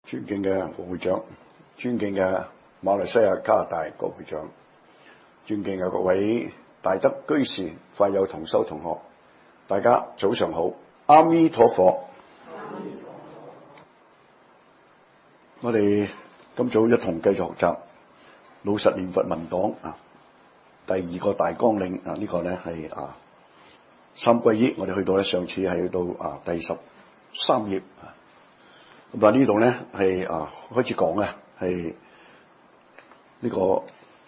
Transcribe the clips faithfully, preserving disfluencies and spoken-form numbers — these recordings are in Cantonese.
尊敬嘅副會長，尊敬嘅馬來西亞加拿大國會長，尊敬嘅各位大德居士、法友同修同學，大家早上好，阿彌陀佛。我哋今早一同繼續學習老實念佛文檔啊，第二個大綱領啊，呢、這個咧係啊三歸依，我哋去到咧上次係去到啊第十三頁啊。咁啊呢度咧係啊開始講啊係呢個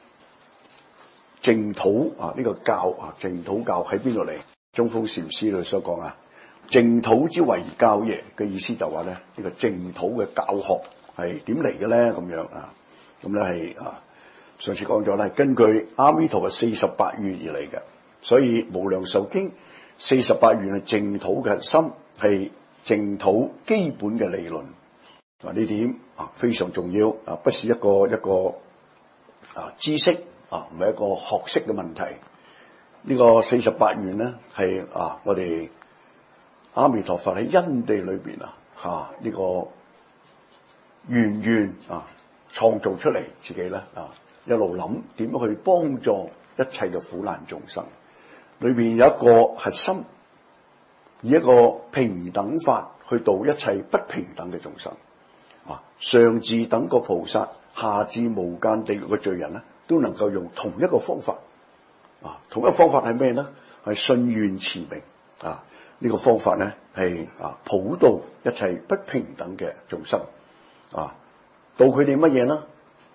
淨土啊，呢個教啊淨土教喺邊度嚟？中峰禪師度所講啊，淨土之為教耶嘅意思就話咧呢個淨土嘅教學係點嚟嘅咧？咁樣啊，咁咧係啊上次講咗咧，根據阿彌陀佛四十八願而嚟嘅，所以無量壽經四十八願係淨土嘅核心，係淨土基本嘅理論啊，呢點啊非常重要啊，不是一個一個啊知識啊，唔係一個學識嘅問題。呢個四十八願咧係啊，我哋阿彌陀佛喺因地裏邊啊，吓呢個願願啊創造出嚟自己咧啊，一路諗點樣去幫助一切嘅苦難眾生，裏邊有一個核心。以一個平等法去度一切不平等嘅眾生，啊，上至等覺菩薩，下至無間地獄嘅罪人咧，都能夠用同一個方法，啊，同一個方法係咩咧？係信願持名，啊，呢、這個方法咧係啊普度一切不平等嘅眾生，啊，度佢哋乜嘢呢？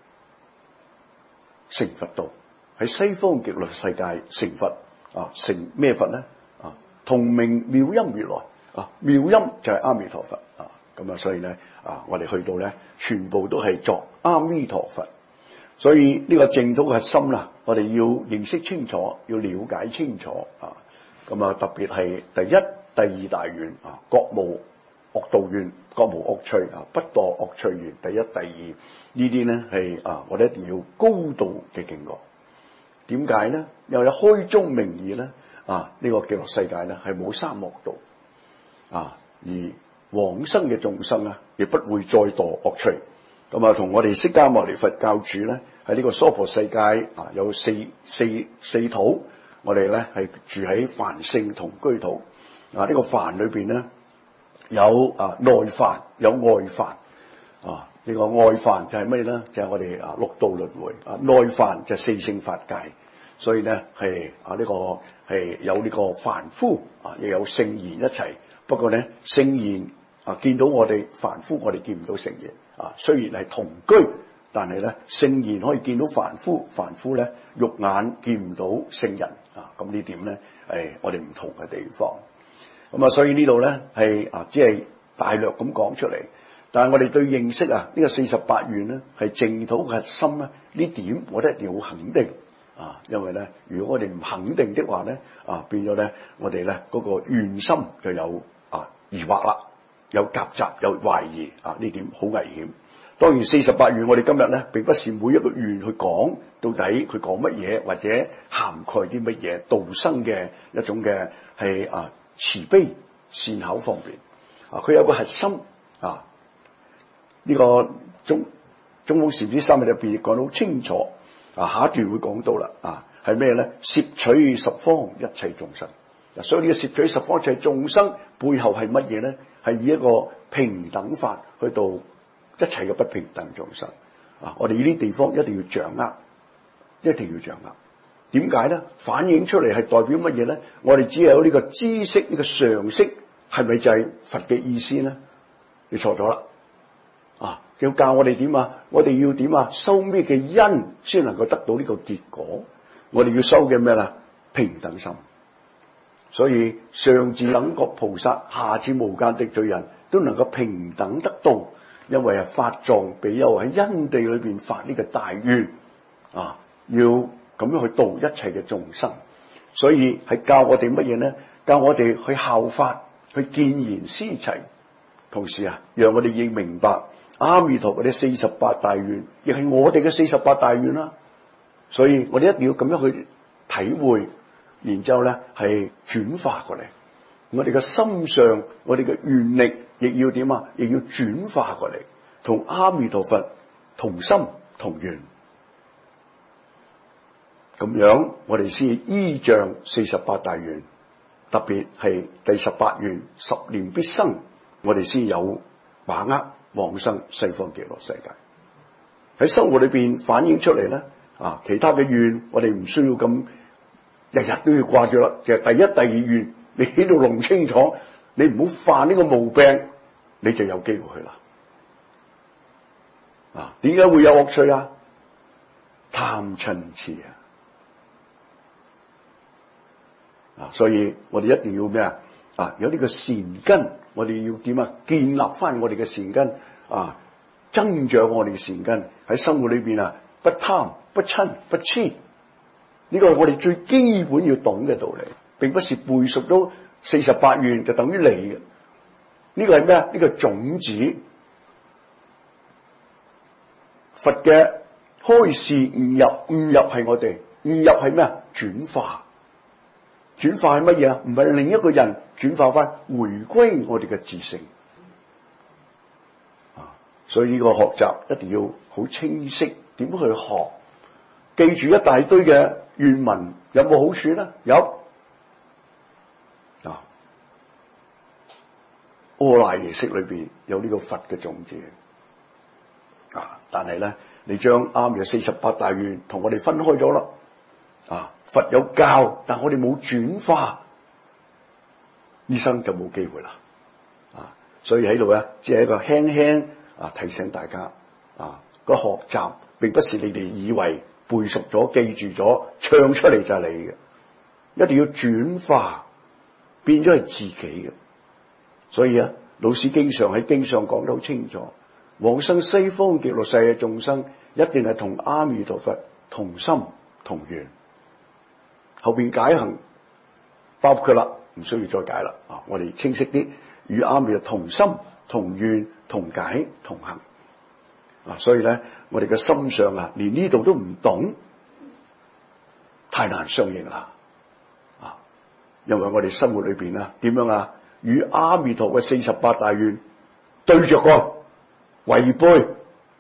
成佛道，喺西方極樂世界成佛，啊，成咩佛咧？同名妙音如來啊，妙音就係阿彌陀佛啊，咁啊，所以咧啊，我哋去到咧，全部都係作阿彌陀佛。所以呢個淨土嘅核心啦，我哋要認識清楚，要了解清楚啊。咁啊，特別係第一、第二大願啊，覺無惡道願，覺無惡趣啊，不墮惡趣願。第一、第二呢啲咧係啊，我哋一定要高度嘅警覺。點解咧？又有開宗明義咧。啊！呢、這個極樂世界咧係冇三惡道啊，而往生嘅眾生咧亦不會再墮惡趣。咁啊，同我哋釋迦牟尼佛教主咧喺呢個娑婆世界啊，有四四四土，我哋咧係住喺梵性同居土啊。呢、這個梵裏邊咧有啊內梵有外梵啊。呢、這個外梵就係咩咧？就係、是、我哋啊六道輪迴啊。內梵就係四聖法界。所以咧係啊呢、這個係有呢個凡夫啊，亦有聖賢一齊。不過咧聖賢啊見到我哋凡夫，我哋見唔到聖賢啊。雖然係同居，但係咧聖賢可以見到凡夫，凡夫咧肉眼見唔到聖人啊。咁呢點咧係我哋唔同嘅地方。咁啊，所以呢度咧係啊只係大略咁講出嚟。但係我哋對認識啊呢、這個四十八願咧係淨土核心咧呢點，我哋一定要肯定。啊，因為咧，如果我哋唔肯定的話咧，啊，變咗咧，我哋咧嗰個願心就有啊疑惑啦，有夾雜，有懷疑啊，呢點好危險。當然四十八願，我哋今日咧並不是每一個願去講到底佢講乜嘢，或者涵蓋啲乜嘢度生嘅一種嘅係啊慈悲善巧方面啊，佢有個核心啊，呢、這個中中峰禪師三日入邊講得好清楚。啊，下一段會講到啦，啊，係咩咧？攝取十方一切眾生，啊，所以呢個攝取十方一切眾生背後係乜嘢咧？係以一個平等法去到一切嘅不平等眾生，啊，我哋呢啲地方一定要掌握，一定要掌握。點解咧？反映出嚟係代表乜嘢咧？我哋只有呢個知識，呢個常識，係咪就係佛嘅意思咧？你錯咗啦。啊！要教我哋點啊？我哋要點啊？修咩嘅因先能夠得到呢個結果？我哋要修嘅咩啦？平等心。所以上至等覺菩薩，下至無間的罪人都能夠平等得到，因為係法藏比丘喺因地裏邊發呢個大願啊，要咁樣去度一切嘅眾生。所以係教我哋乜嘢咧？教我哋去效法，去見賢思齊，同時啊，讓我哋亦明白。阿彌陀佛嘅四十八大願，亦係我哋嘅四十八大願啦。所以我哋一定要咁樣去體會，然之後咧係轉化過嚟。我哋嘅心上，我哋嘅願力亦要點啊？亦要轉化過嚟。 同阿彌陀佛同心同願。咁樣我哋先依仗四十八大願，特別係第十八願十年必生，我哋先有把握往生西方極樂世界。喺生活裏邊反映出嚟咧，啊，其他嘅願我哋唔需要咁日日都要掛住啦。其實第一、第二願你喺度弄清楚，你唔好犯呢個毛病，你就有機會去啦。啊，點解會有惡趣啊？貪嗔癡啊！啊，所以我哋一定要咩啊？啊，有呢個善根，我哋要點啊？建立翻我哋嘅善根啊，增長我哋嘅善根喺生活裏邊啊，不貪、不嗔、不癡，呢個係我哋最基本要懂嘅道理，並不是背熟到四十八願就等於嚟嘅。呢個係咩啊？呢個種子，佛嘅開示悟入，悟入係我哋，悟入係咩啊？轉化。轉化係乜嘢啊？唔係另一個人轉化翻，回歸我哋嘅自性啊！所以呢個學習一定要好清晰，點去學？記住一大堆嘅願文有冇好處咧？有啊！阿賴耶識裏邊有呢個佛嘅種子啊！但係咧，你將啱嘅四十八大願同我哋分開咗啦。啊！佛有教，但我哋冇轉化，醫生就冇機會啦。啊！所以喺度咧，只係一個輕輕啊提醒大家啊，個學習並不是你哋以為背熟咗、記住咗、唱出嚟就係你嘅，一定要轉化，變咗係自己嘅。所以啊，老師經常喺經上講得好清楚，往生西方極樂世界嘅眾生，一定係同阿彌陀佛同心同願。後邊解行包括啦，唔需要再解啦。啊，我哋清晰啲，與阿彌陀同心同願同解同行。啊，所以咧，我哋嘅心上啊，連呢度都唔懂，太難相應啦。啊，因為我哋生活裏邊啊，點樣啊，與阿彌陀嘅四十八大願對着幹，違背，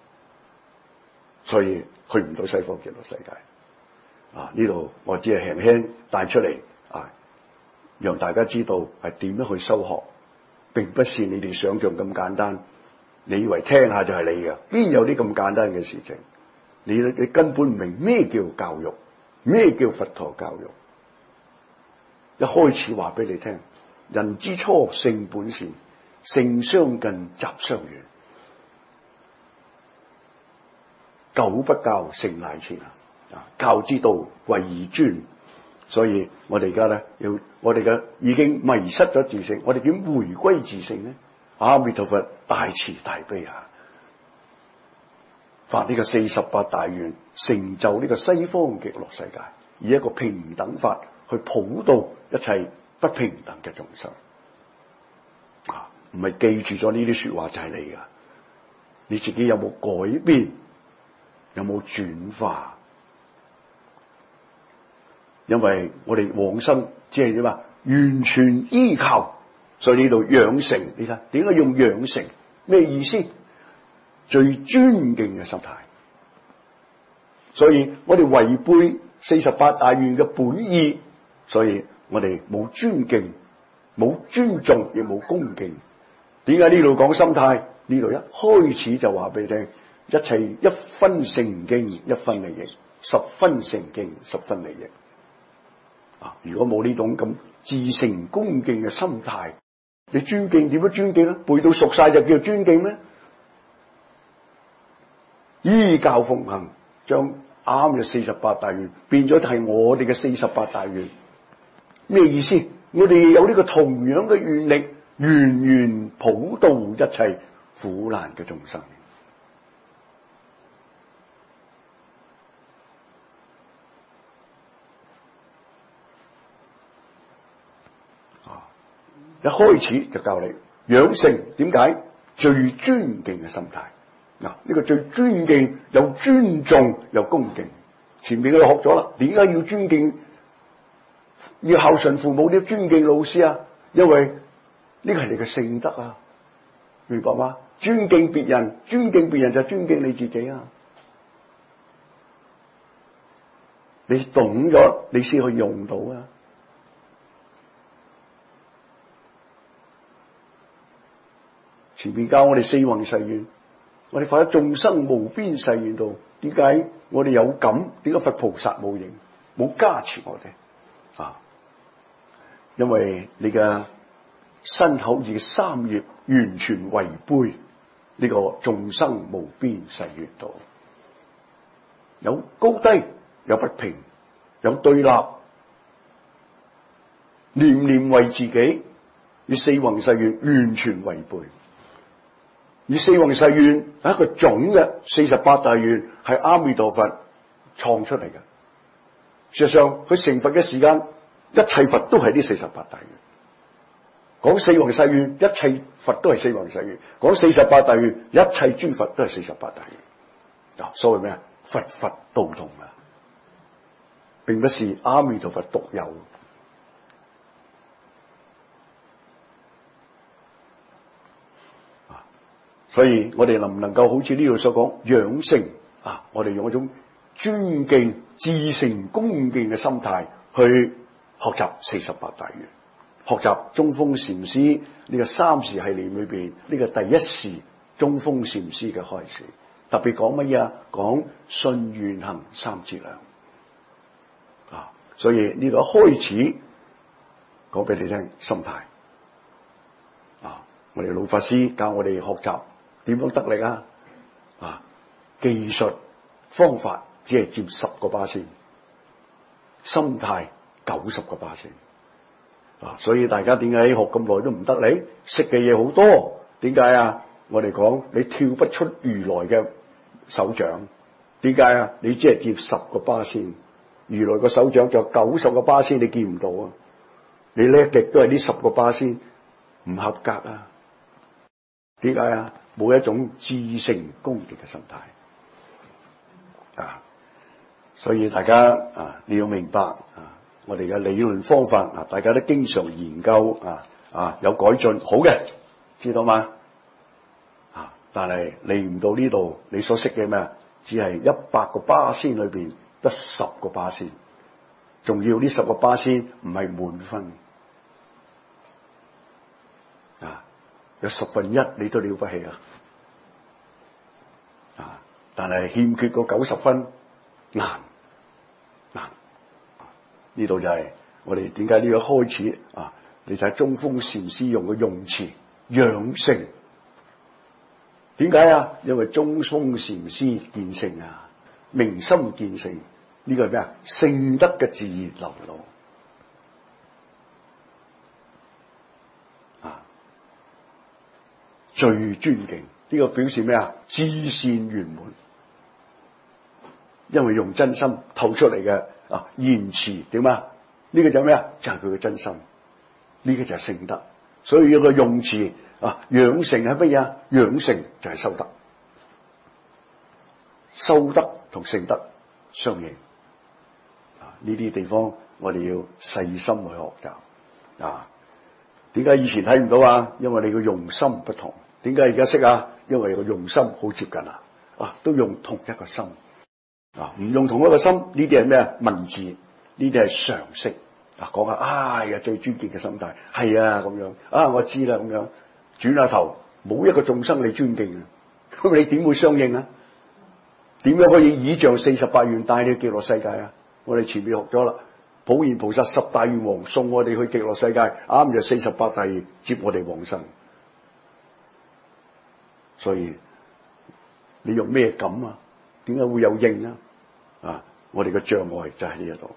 所以去唔到西方極樂世界。啊！呢度我只係輕輕帶出嚟啊，讓大家知道係點樣去修學，並不是你哋想象咁簡單。你以為聽下就係你嘅，邊有啲咁簡單嘅事情？你你根本唔明咩叫教育，咩叫佛陀教育。一開始話俾你聽，人之初性本善，性相近，習相遠，久不教，性乃遷啊！教之道貴而尊，所以我哋而家咧要，我哋嘅已經迷失咗自性，我哋點回歸自性呢？阿彌陀佛大慈大悲啊，發呢個四十八大願，成就呢個西方極樂世界，以一個平等法去普渡一切不平等嘅眾生啊！唔係記住咗呢啲說話就係你噶，你自己有冇改變？有冇轉化？因為我哋往生只係點啊？完全依靠，所以呢度養成，你睇點解用養成？咩意思？最尊敬嘅心態。所以我哋違背四十八大願嘅本意，所以我哋冇尊敬、冇尊重，亦冇恭敬。點解呢度講心態？呢度一開始就話俾你聽，一切一分誠敬，一分利益；十分誠敬，十分利益。啊！如果冇呢種咁至誠恭敬嘅心態，你尊敬點樣尊敬咧？背到熟晒就叫尊敬咩？依教奉行，將啱嘅四十八大願變咗係我哋嘅四十八大願。咩意思？我哋有呢個同樣嘅願力，源源普渡一切苦難嘅眾生。一開始就教你養成點解最尊敬嘅心態嗱，呢個最尊敬又尊重又恭敬。前面佢學咗啦，點解要尊敬？要孝順父母，要尊敬老師啊？因為呢個係你嘅聖德啊！ 明白嗎？尊敬別人，尊敬別人就尊敬你自己啊！你懂咗，你先可以用到啊！前面教我哋四弘誓願，我哋發喺眾生無邊誓願度。點解我哋有感？點解佛菩薩冇應冇加持我哋啊？因為你嘅身口意三業完全違背呢個眾生無邊誓願度，有高低，有不平，有對立，念念為自己，與四弘誓願完全違背。而四弘誓願係一個總嘅四十八大願，係阿彌陀佛創出嚟嘅。事實上，佢成佛嘅時間，一切佛都係呢四十八大願。講四弘誓願，一切佛都係四弘誓願；講四十八大願，一切諸佛都係四十八大願。啊，所謂咩啊？佛佛道同啊，並不是阿彌陀佛獨有。所以我哋能唔能夠好似呢度所講養成啊？我哋用一種尊敬、至誠恭敬嘅心態去學習四十八大願，學習中峰禪師呢個三時系列裏邊呢個第一時中峰禪師嘅開始，特別講乜嘢啊？講信願行三資糧啊！所以呢度一開始講俾你聽心態啊！我哋老法師教我哋學習。點樣得力啊？啊，技術方法只係佔十個巴仙，心態九十個巴仙。啊，所以大家點解學咁耐都唔得力？識嘅嘢好多，點解啊？我哋講你跳不出如來嘅手掌，點解啊？你只係佔十個巴仙，如來個手掌仲有九十個巴仙，你見唔到啊？你叻極都係呢十個巴仙唔合格啊？點解啊？冇一種至誠恭敬嘅心態啊！所以大家啊，你要明白啊，我哋嘅理論方法啊，大家都經常研究啊啊，有改進，好嘅，知道嗎？啊，但係嚟唔到呢度，你所識嘅咩？只係一百個巴仙裏邊得十個巴仙，仲要呢十個巴仙唔係滿分啊！有十分一你都了不起啊！啊！但係欠缺個九十分難難。呢度就係我哋點解呢個開始啊？你睇中峰禪師用嘅用詞養成，點解啊？因為中峰禪師見性啊，明心見性，呢、這個係咩啊？聖德嘅自然流露。最尊敬呢、這個表示咩啊？至善圓滿，因為用真心透出嚟嘅啊言辭點啊？呢、這個就係咩啊？就係佢嘅真心，呢、這個就係聖德。所以有個用詞啊，養成係乜嘢啊？養成就係修德，修德同聖德相應啊！呢啲地方我哋要細心去學習啊！點解以前睇唔到啊？因為你嘅用心不同。點解而家識啊？因為個用心好接近啊！啊，都用同一個心啊，唔用同一個心，呢啲係咩啊？文字，呢啲係常識啊，講下啊呀，最尊敬嘅心態係啊咁樣啊，我知啦咁樣，轉下頭冇一個眾生你尊敬啊，咁你點會相應啊？點樣可以倚仗四十八願帶你去極樂世界啊？我哋前面學咗啦，普賢菩薩十大願王送我哋去極樂世界，啱就四十八大願接我哋往生。所以你用咩感啊？點解會有應啊？啊！我哋嘅障礙就喺呢一度，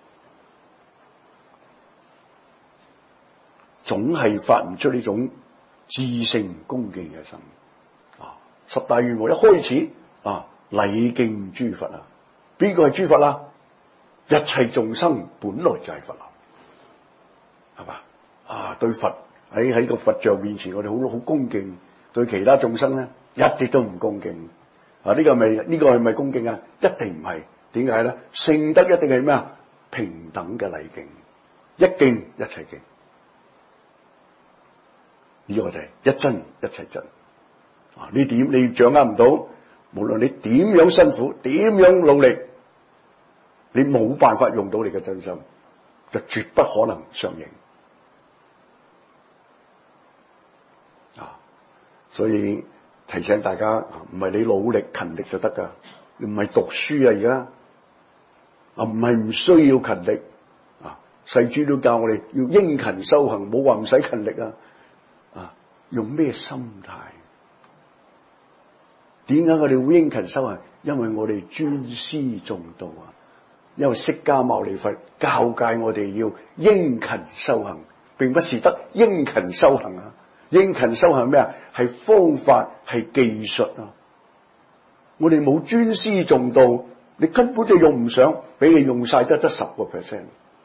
總係發唔出呢種至誠恭敬嘅心啊！十大願王一開始啊，禮敬諸佛啊，邊個係諸佛啊？一切眾生本來就係佛啊，係嘛？啊，對佛喺喺個佛像面前，我哋好好恭敬。對其他眾生咧，一啲都唔恭敬啊！呢個係咪呢個係咪恭敬啊？一定唔係。點解咧？聖德一定係咩啊？平等嘅禮敬，一敬一齊敬。呢個就係一真一齊真啊，呢點你掌握唔到，無論你點樣辛苦，點樣努力，你冇辦法用到你嘅真心，就絕不可能上映。啊，所以提醒大家，唔係你努力勤力就得噶，你唔係讀書啊而家，啊唔係唔需要勤力。世主都教我哋要殷勤修行，冇話唔使勤力啊！啊，用咩心態？點解我哋會殷勤修行？因為我哋尊師重道啊！因為釋迦牟尼佛教誡我哋要殷勤修行，並不是得殷勤修行啊！殷勤修行咩啊？係方法，係技術啊！我哋冇尊師重道，你根本就用唔上，俾你用晒得得十個 percent。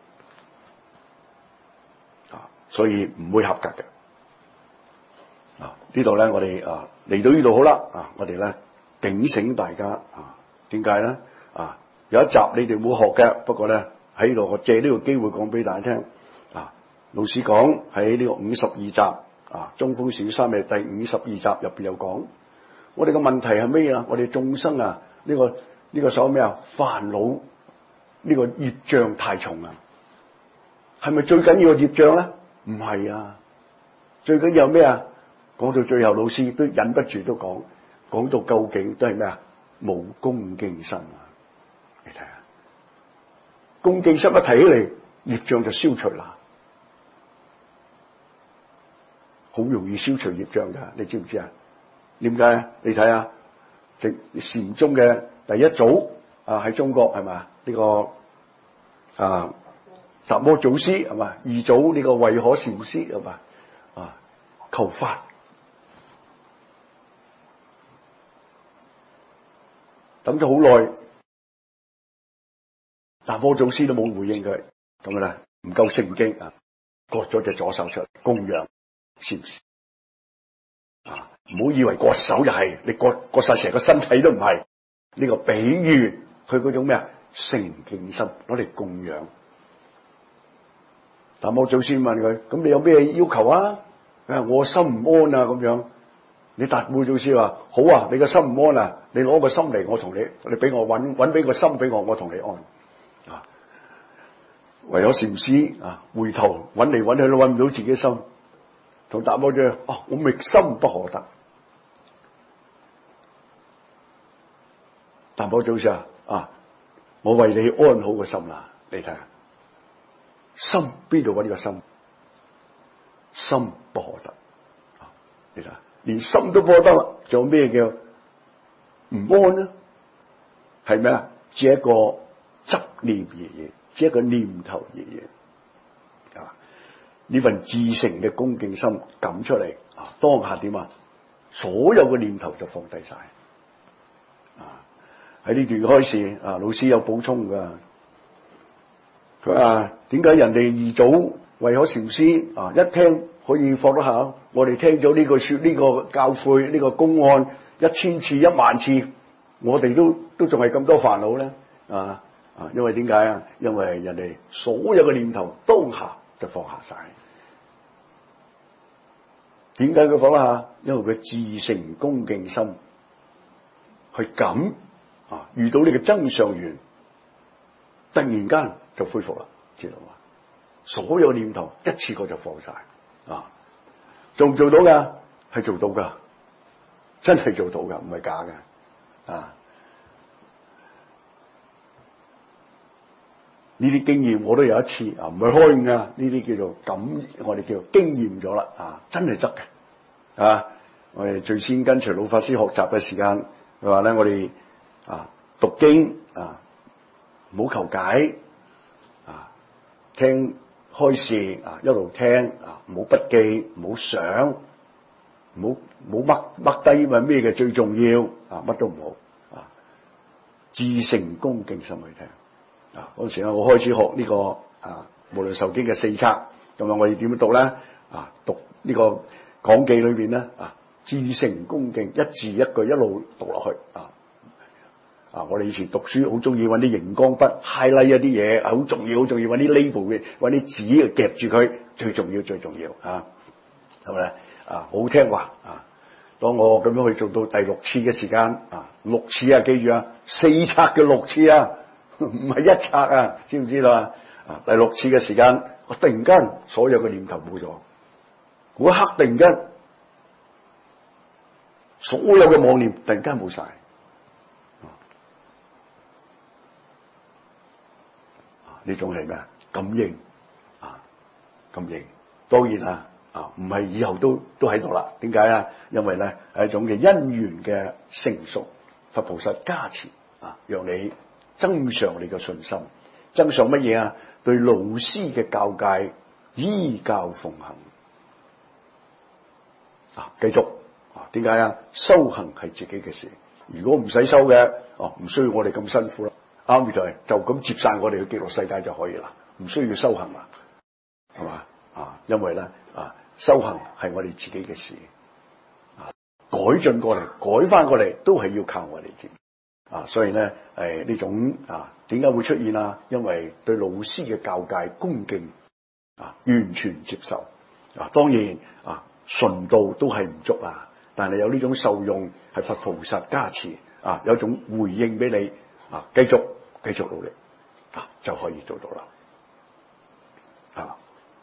所以唔會合格嘅。啊，呢度咧，我哋啊嚟到呢度好啦。啊，我哋咧警醒大家啊，點解咧？啊，有一集你哋冇學嘅，不過咧喺度我借呢個機會講俾大家聽。啊，老師講喺呢個五十二集啊，中風小三嘅第五十二集入邊有講，我哋嘅問題係咩啊？我哋眾生啊，呢、這個呢、這個所謂咩啊？煩惱呢個業障太重啊，係咪最緊要嘅業障咧？唔係啊，最緊要咩啊？講到最後，老師都忍不住都講，講到究竟都係咩啊？冇恭敬心啊！你睇下，恭敬心一提起嚟，業障就消除啦，好容易消除業障噶，你知唔知啊？點解？你睇下，即禪宗嘅第一祖啊，喺中國係嘛？呢個啊。達摩祖師係嘛？二祖呢個慧可禪師係嘛？啊，求法等咗好耐，達摩祖師都冇回應佢，咁啦，唔夠聖經啊，割咗隻左手出嚟供養禪師啊！唔好以為割手就係、是、你割割晒成個身體都唔係，呢、這個比喻佢嗰種咩啊？誠敬心攞嚟供養。達摩祖師問佢：咁你有咩要求啊？誒，我心唔安啊，咁樣。你達摩祖師話：好啊，你個心唔安啊，你攞個心嚟，我同你，你俾我搵搵俾個心俾我，我同你安。啊，唯有禪師啊，回頭搵嚟搵去都搵唔到自己心，同達摩祖師：哦，我覓心不可得。達摩祖師啊，啊，我為你安好個心啦，你睇下。心邊度揾呢個心？心不可得，啊、你睇，連心都不可得啦，仲有咩叫唔安呢？係咩啊？只係一個執念而已，只係一個念頭而已。啊，呢份至誠嘅恭敬心感出嚟，啊，當下點啊？所有嘅念頭就放低晒。啊，喺呢段開始，啊，老師有補充噶。佢話點解人哋二祖慧可禪師啊一聽可以放得下，我哋聽咗呢個說呢、這個教誨呢、這個公案一千次一萬次，我哋都都仲係咁多煩惱咧啊啊！因為點解啊？因為人哋所有嘅念頭當下就放下晒。點解佢放得下？因為佢至誠恭敬心去感啊，遇到呢個增上緣，突然間就恢復啦，知道嘛？所有念頭一次過就放晒啊！做唔做到噶？係做到噶，真係做到噶，唔係假嘅啊！呢啲經驗我都有一次啊，唔係開悟噶，呢啲叫做感，我哋叫做經驗咗啦啊！真係得嘅啊！我哋最先跟隨老法師學習嘅時間，佢話咧，我哋啊讀經啊唔好求解。聽開示啊，一路聽啊，唔好筆記，唔好想，唔好唔好掹掹低，因為咩嘅最重要啊？乜都唔好啊，至誠恭敬心去聽啊。嗰時咧，我開始學呢、這個啊，無量壽經嘅四冊，咁啊，我哋點樣讀咧？啊，讀呢個講記裏邊咧啊，至誠恭敬，一字一句一路讀落去啊。啊！我哋以前讀書好中意揾啲熒光筆 highlight 一啲嘢，好重要，好重要揾啲 label 嘅，揾啲紙夾住佢，最重要，最重要啊！係咪啊？好聽話啊！ 當我咁樣去做到第六次嘅時間啊，六次啊，記住啊，四冊嘅六次啊，唔係一冊啊，知唔知道啊？啊，第六次嘅時間，我突然間所有嘅念頭冇咗，嗰一刻突然間所有嘅妄念突然間冇晒。呢種係咩啊？感應啊，感應。當然啊，啊唔係以後都都喺度啦。點解啊？因為咧係一種嘅因緣嘅成熟，佛菩薩加持啊，讓你增上你嘅信心，增上乜嘢啊？對老師嘅教誡依教奉行啊，繼續啊。點解啊？修行係自己嘅事，如果唔使修嘅，哦、啊，唔需要我哋咁辛苦啦。啱咪就係就咁接晒我哋嘅極樂世界就可以啦，唔需要修行啦，係嘛啊？因為咧啊，修行係我哋自己嘅事啊，改進過嚟，改翻過嚟都係要靠我哋自己啊。所以咧誒呢種啊點解會出現啊？因為對老師嘅教誡恭敬啊，完全接受啊。當然啊，純度都係唔足啊，但係有呢種受用係佛菩薩加持啊，有一種回應俾你啊，繼續。繼續努力啊，就可以做到啦啊！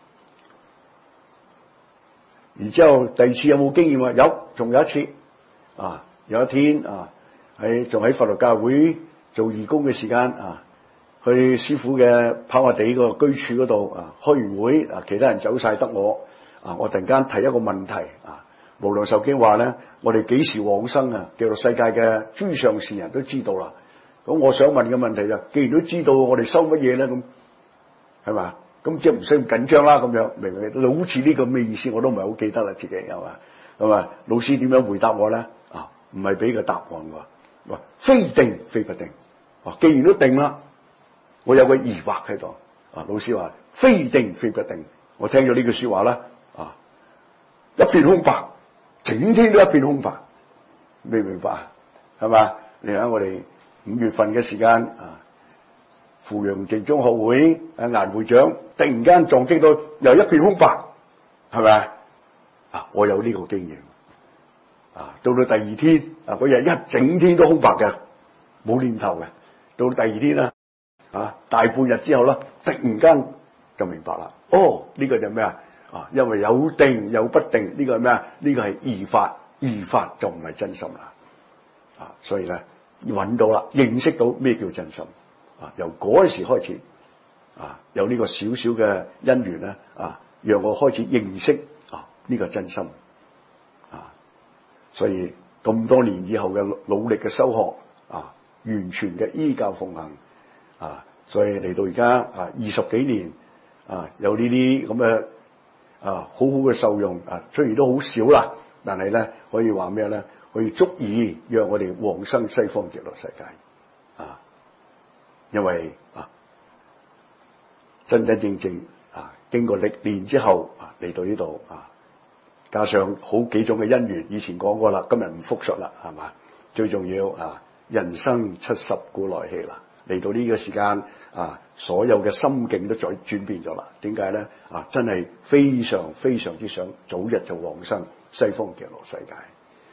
然之後第二次有冇經驗啊？有，仲有一次啊！有一天啊，喺仲喺佛羅教會做義工嘅時間啊，去師傅嘅跑馬地個居處嗰度啊，開完會啊，其他人走晒得我啊，我突然間提一個問題啊，無量壽經話咧，我哋幾時往生啊？極樂世界嘅諸上善人都知道啦。咁我想問嘅問題就，既然都知道我哋收乜嘢咧，咁係嘛？咁即係唔使咁緊張啦，咁樣明唔明？好似呢個咩意思，我都唔係好記得啦，自己係嘛？咁啊，老師點樣回答我咧？啊，唔係俾個答案喎，話非定非不定。啊，既然都定啦，我有個疑惑喺度。啊，老師話非定非不定，我聽咗呢句說話啦，啊，一片空白，整天都一片空白，明唔明白啊？係嘛？你睇我哋。五月份嘅時間啊，扶陽淨宗學會啊顏會長突然間撞擊到又一片空白，係咪啊？我有呢個經驗啊，到到第二天啊，嗰日一整天都空白嘅，冇念頭嘅。到第二天啦，啊大半日之後啦，突然間就明白啦。哦，呢個就咩啊？啊，因為有定有不定，呢個係咩啊？呢個係異法，異法就唔係真心啦。啊，所以咧。揾到啦，認識到咩叫真心啊！由嗰時開始啊，有呢個少少嘅因緣咧啊，讓我開始認識啊呢個真心啊，所以咁多年以後嘅努力嘅修學啊，完全嘅依教奉行啊，所以嚟到而家啊二十幾年啊，有呢啲咁嘅啊好好嘅受用啊，雖然都好少啦，但係咧可以話咩咧？可以足以讓我哋往生西方極樂世界啊！因為啊，真真正正啊，經過歷練之後啊，嚟到呢度啊，加上好幾種嘅因緣，以前講過啦，今日唔復述啦，係嘛？最重要啊，人生七十古來稀啦，嚟到呢個時間啊，所有嘅心境都再轉變咗啦。點解咧？啊，真係非常非常之想早日就往生西方極樂世界。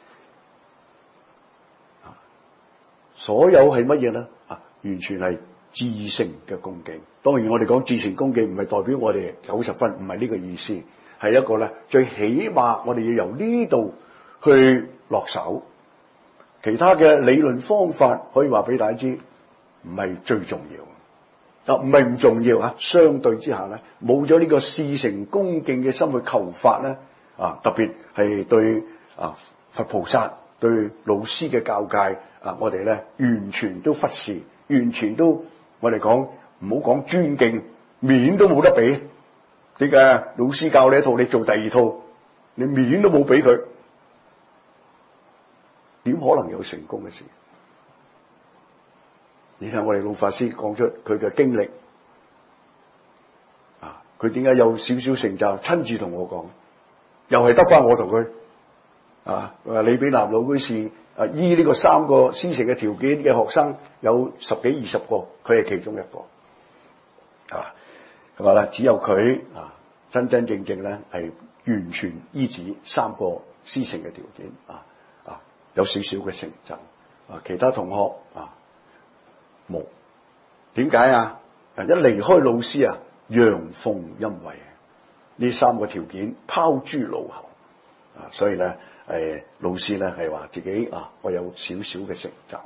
所有係乜嘢咧？啊，完全係至誠嘅恭敬。當然，我哋講至誠恭敬唔係代表我哋九十分，唔係呢個意思，係一個咧最起碼我哋要由呢度去落手。其他嘅理論方法可以話俾大家知，唔係最重要。啊，唔係唔重要啊，相對之下咧，冇咗呢個至誠恭敬嘅心去求法咧，啊，特別係對啊佛菩薩對老師嘅教誡。啊！我哋咧完全都忽視，完全都我哋講唔好講尊敬，面都冇得俾。點解啊？老師教你一套，你做第二套，你面都冇俾佢，點可能有成功嘅事？你睇我哋老法師講出佢嘅經歷，啊！佢點解有少少成就？親自同我講，又係得翻我同佢啊！話李比南老居士。啊！依呢個三個師承嘅條件嘅學生有十幾二十個，佢係其中一個啊。佢話咧，只有佢啊，真真正正咧係完全依止三個師承嘅條件啊。 啊有少少嘅成就啊，其他同學啊冇。點解啊？一離開老師啊，陽奉陰違，呢三個條件拋諸腦後啊，所以咧誒老師咧係話自己啊，我有少少嘅成就。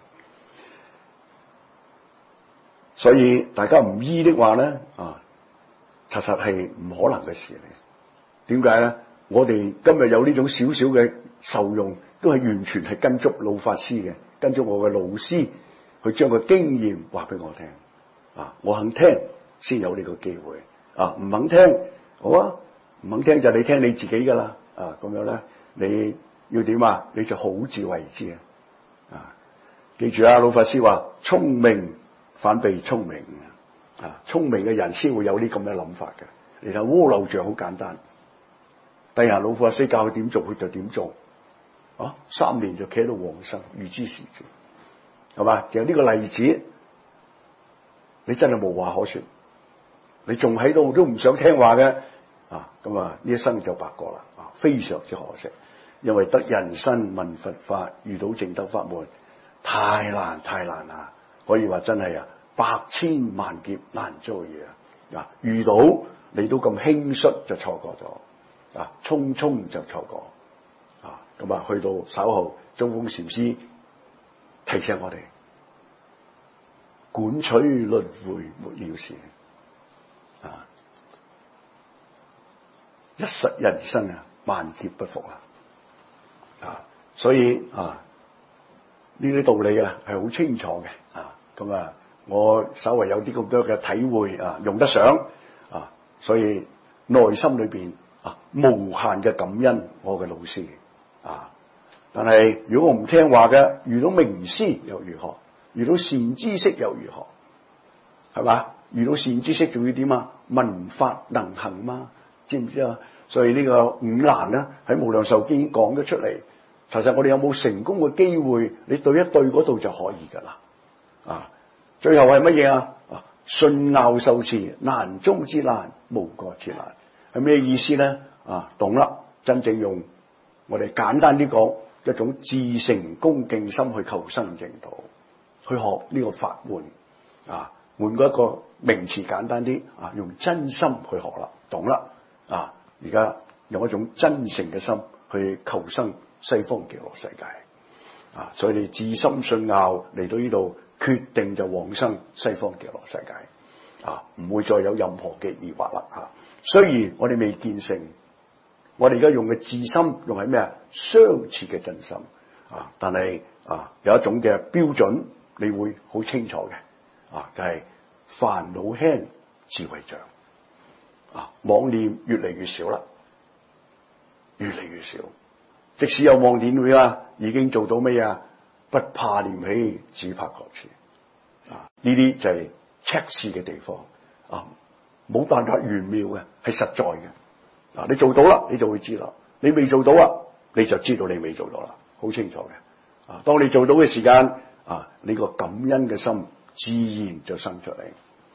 所以大家唔醫的話咧，啊，實實係唔可能嘅事嚟。點解咧？我哋今日有呢種少少嘅受用，都係完全係跟足老法師嘅，跟足我嘅老師去將個經驗話俾我聽。啊，我肯聽先有呢個機會。啊，唔肯聽，好啊，唔肯聽就你聽你自己噶啦。啊，咁樣咧，你要點啊？你就好自為之啊。啊，記住啊，老法師話聰明反被聰明啊！聰明嘅人先會有呢咁嘅諗法嘅。你睇鍋漏像好簡單，第日老法師教佢點做，佢就點做。啊，三年就企喺度往生，預知時節，係嘛？其實呢個例子，你真係無話可說。你仲喺度都唔想聽話嘅啊！咁啊，呢一生就白過啦啊！非常之可惜，因為得人身聞佛法，遇到正德法門，太難太難啦！可以話真係啊，百千萬劫難遭遇啊！啊，遇到你都咁輕率就錯過咗啊，匆匆就錯過啊！咁啊，去到稍後，中峰禪師提醒我哋，管取輪迴沒了事啊！一失人生啊，萬劫不復啊！啊，所以啊，呢啲道理啊係好清楚嘅啊。咁啊，我稍微有啲咁多嘅體會啊，用得上啊，所以內心裏邊啊無限嘅感恩我嘅老師啊。但係如果我唔聽話嘅，遇到名師又如何？遇到善知識又如何？係嘛？遇到善知識仲要點啊？聞法能行嘛？知唔知啊？所以呢個五難咧喺無量壽經講咗出嚟。其實我哋有冇成功嘅機會？你對一對嗰度就可以噶啦。啊，最後係乜嘢啊？啊，信拗受持，難中之難，無過之難，係咩意思咧？啊，懂啦，真正用我哋簡單啲講，一種至誠恭敬心去求生淨土，去學呢個法門。啊，換過一個名詞簡單啲，啊，用真心去學啦，懂啦。啊，而家用一種真誠嘅心去求生西方極樂世界。啊，所以你至心信拗嚟到呢度。決定就往生西方極樂世界，啊，唔會再有任何嘅疑惑啦。啊，雖然我哋未見成，我哋而家用嘅至心用係咩啊？相似嘅真心啊，但係啊有一種嘅標準，你會好清楚嘅啊，就係、是、煩惱輕，智慧長啊，妄念越嚟越少啦，越嚟越少。即使有妄念會啊，已經做到咩啊？不怕念起，只怕覺遲。啊，呢啲就係測試嘅地方啊，冇辦法玄妙嘅，係實在嘅。啊，你做到啦，你就會知啦；你未做到啊，你就知道你未做到啦，好清楚嘅。啊，當你做到嘅時間，啊，你個感恩嘅心自然就生出嚟。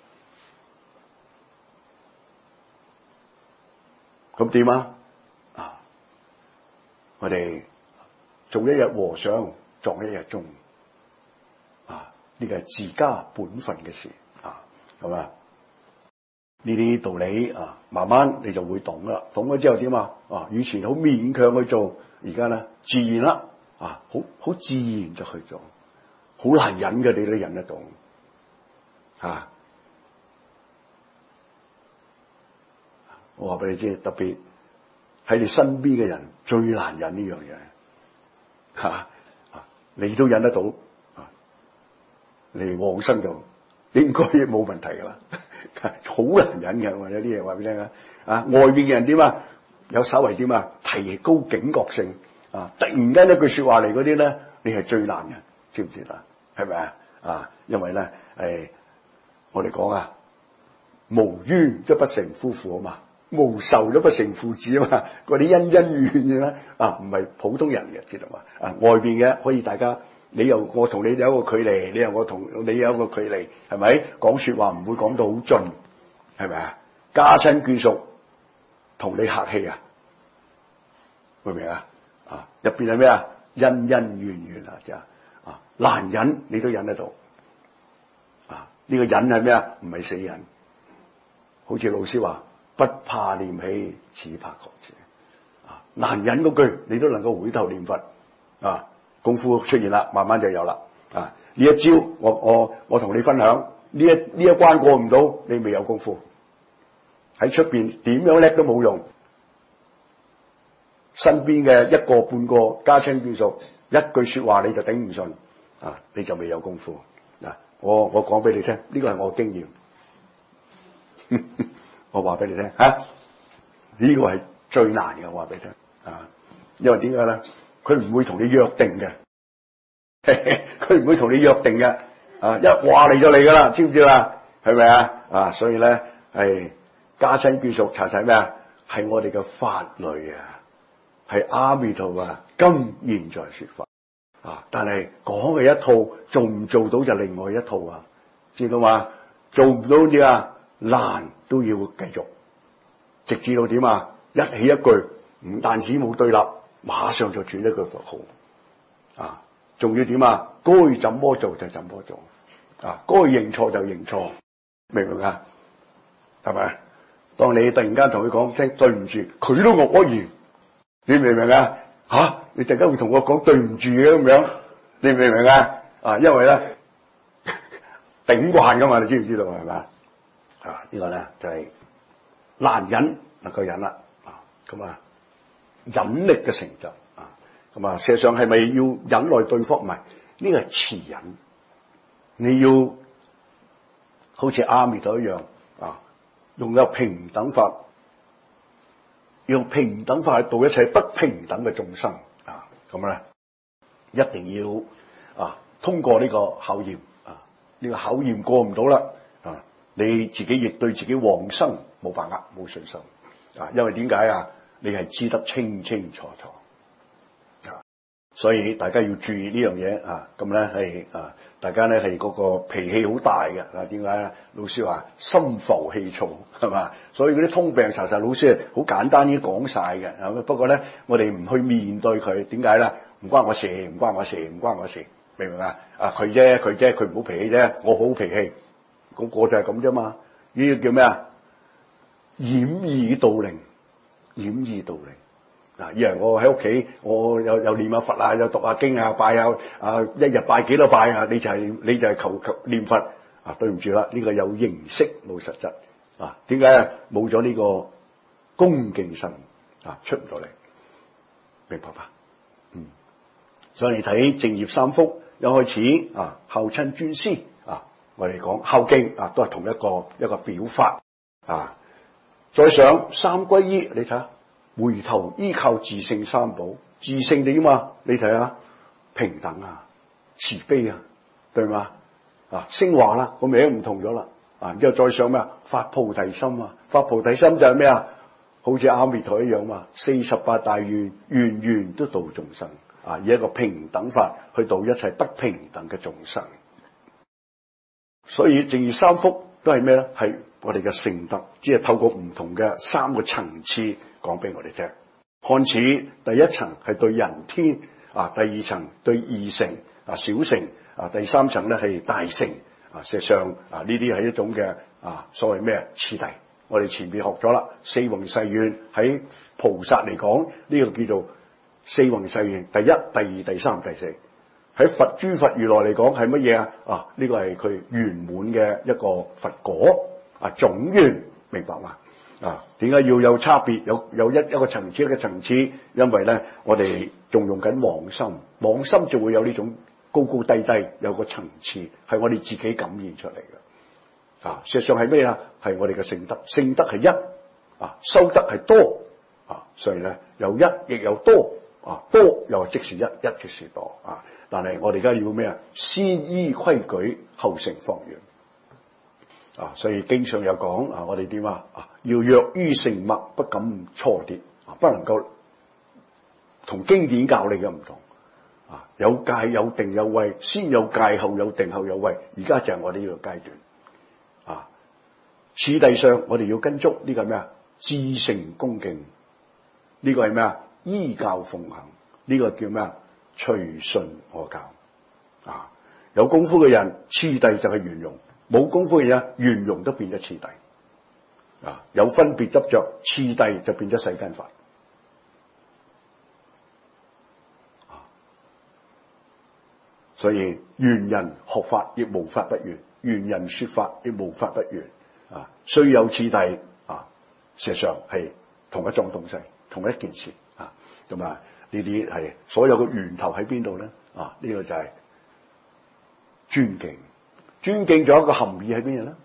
咁點啊？啊，我哋做一日和尚，作一日鐘，啊！呢個係自家本分嘅事啊，咁啊，呢啲道理啊，慢慢你就會懂啦。懂咗之後點啊？啊，以前好勉強去做，而家咧自然啦，啊，好好自然就去做，好難忍嘅，你都忍得到，啊！我話俾你知，特別喺你身邊嘅人最難忍呢樣嘢，吓。你都忍得到，啊！你往生就應該冇問題噶啦，好難忍嘅。有啲嘢話俾你聽啊，啊外邊嘅人點啊？有稍為點啊？提高警覺性啊！突然間一句說話嚟嗰啲咧，你係最難嘅，知唔知啦？係咪啊？啊，因為咧，誒、哎，我哋講啊，無冤都不成夫婦啊嘛，無仇都不成父子啊嘛，嗰啲恩恩怨嘅咧啊，唔係普通人嘅，知道嘛？啊，外邊嘅可以大家，你又我同你有一個距離，你又我同你有一個距離，係咪？講說話唔會講到好盡，係咪啊？家親眷屬同你客氣啊，明唔明啊？啊，入邊係咩啊？ 恩恩怨怨啊，即係啊難忍你都忍得到啊！呢、這個忍係咩啊？唔係死忍，好似老師話不怕念起，只怕覺遲啊！難忍嗰句你都能夠回頭念佛啊，功夫出現啦，慢慢就有啦啊！呢一招我我我同你分享，呢一呢一關過唔到，你未有功夫，喺出邊點樣叻都冇用。身邊嘅一個半個家親眷屬一句說話你就頂唔順啊，你就未有功夫嗱。我我講俾你聽，呢個係我經驗，我話俾你聽吓，呢個係最難嘅，我話俾你聽啊。因為點解咧？佢唔會同你約定嘅，佢唔會同你約定嘅啊，一話嚟就嚟噶啦，知唔知啦？係咪啊？啊，所以咧係家親眷屬查實咩啊？係我哋嘅法律啊。係阿彌陀佛啊，今現在說法啊，但係講嘅一套，做唔做到就另外一套啊，知道嘛？做唔到啲啊，難都要繼續，直至到點啊？一起一句，唔但止冇對立，馬上就轉一句佛號啊！仲要點啊？該怎麼做就怎麼做啊！該認錯就認錯，明唔明啊？係咪？當你突然間同佢講聽對唔住，佢都愕然。你明唔明啊？吓，你突然間會同我講對唔住嘅咁樣，你明唔明啊？啊，因為咧頂慣噶嘛，你知唔知道係咪啊？啊，這個、呢個咧就係、是、難忍能夠忍啦啊，咁啊忍力嘅成就啊，咁啊，事實上係咪要忍耐對方？唔係，呢個係慈忍，你要好似阿彌陀一樣啊，用有平等法。用平等法去度一切不平等嘅眾生啊！咁咧一定要啊通過呢個考驗啊！呢、這個考驗過唔到啦啊！你自己亦對自己往生冇把握冇信心啊！因為點解啊？你係知得清清楚楚啊！所以大家要注意呢樣嘢啊！咁咧係啊，大家咧係嗰個脾氣好大嘅啊！點解咧？老師話心浮氣躁係嘛？所以嗰啲通病查實老師係好簡單已經講晒嘅，係咪？不過咧，我哋唔去面對佢，點解咧？唔關我事，唔關我事，唔關我事，明唔明啊？啊，佢啫，佢啫，佢唔好脾氣啫，我好脾氣，咁我就係咁啫嘛。呢個叫咩啊？掩耳盜鈴，掩耳盜鈴。嗱，以為我喺屋企，我有有念下佛啊，有讀下經啊，拜下啊，一日拜幾多拜啊？你就係、是、你就係求求念佛啊？對唔住啦，呢、這個有形式冇實質啊？點解啊？冇咗呢個恭敬心啊，出唔到嚟，明白吧？嗯，所以你睇正業三福一開始啊，孝親尊師啊，我哋講孝敬啊，都係同一個一個表法啊。再上三歸依，你睇下。回頭依靠自性三寶，自性點嘛？你睇下平等啊，慈悲啊，對嘛？啊，升華啦，個名唔同咗啦。啊，然之後再上咩啊？發菩提心啊，發菩提心就係咩啊？好似阿彌陀一樣嘛，四十八大願，願願都度眾生啊，以一個平等法去度一切不平等嘅眾生。所以正業三福都係咩咧？係我哋嘅聖德，只係透過唔同嘅三個層次。講俾我哋聽，看似第一層係對人天啊，第二層對二乘啊小乘啊，第三層咧係大乘啊。事實上啊，呢啲係一種嘅啊所謂咩次第。我哋前面學咗啦，四弘誓願喺菩薩嚟講，呢、這個叫做四弘誓願，第一、第二、第三、第四。喺佛諸佛如來嚟講係乜嘢啊？啊，呢、這個係佢圓滿嘅一個佛果啊總願，明白嗎？啊，點解要有差別？有有一一個層次一個層次，因為咧，我哋仲用緊妄心，妄心就會有呢種高高低低，有個層次，係我哋自己感染出嚟嘅。啊，事實上係咩啊？係我哋嘅聖德，聖德係一，啊，修德係多，啊，所以咧有一亦有多，啊，多又即是一，一即是多，啊，但係我哋而家要咩啊？先依規矩，後成方圓。啊，所以經上有講啊，我哋點啊？啊，要躍於繩脈，不敢錯跌啊，不能夠同經典教你嘅唔同啊。有戒有定有慧，先有戒後有定後有慧。而家就係我哋呢個階段啊。次第上，我哋要跟足呢個係咩啊？至誠恭敬，呢個係咩啊？依教奉行，呢個叫咩啊？ 隨順我教。啊，有功夫嘅人次第就係圓融，冇功夫嘅人圓融都變咗次第。啊，有分別執着，次第就變咗世間法。啊，所以圓人學法亦無法不圓，圓人說法亦無法不圓。啊，雖有次第，啊，事實上係同一種東西，同一件事。啊，咁啊呢啲係所有嘅源頭喺邊度咧？啊，呢、這個就係尊敬。尊敬咗一個含義喺邊度咧？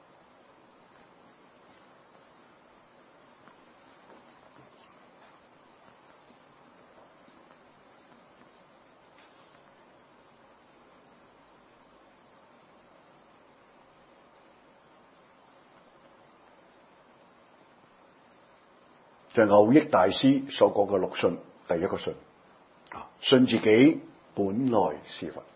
就係蕅益大師所講嘅六信，第一個信，啊，信自己本來是佛，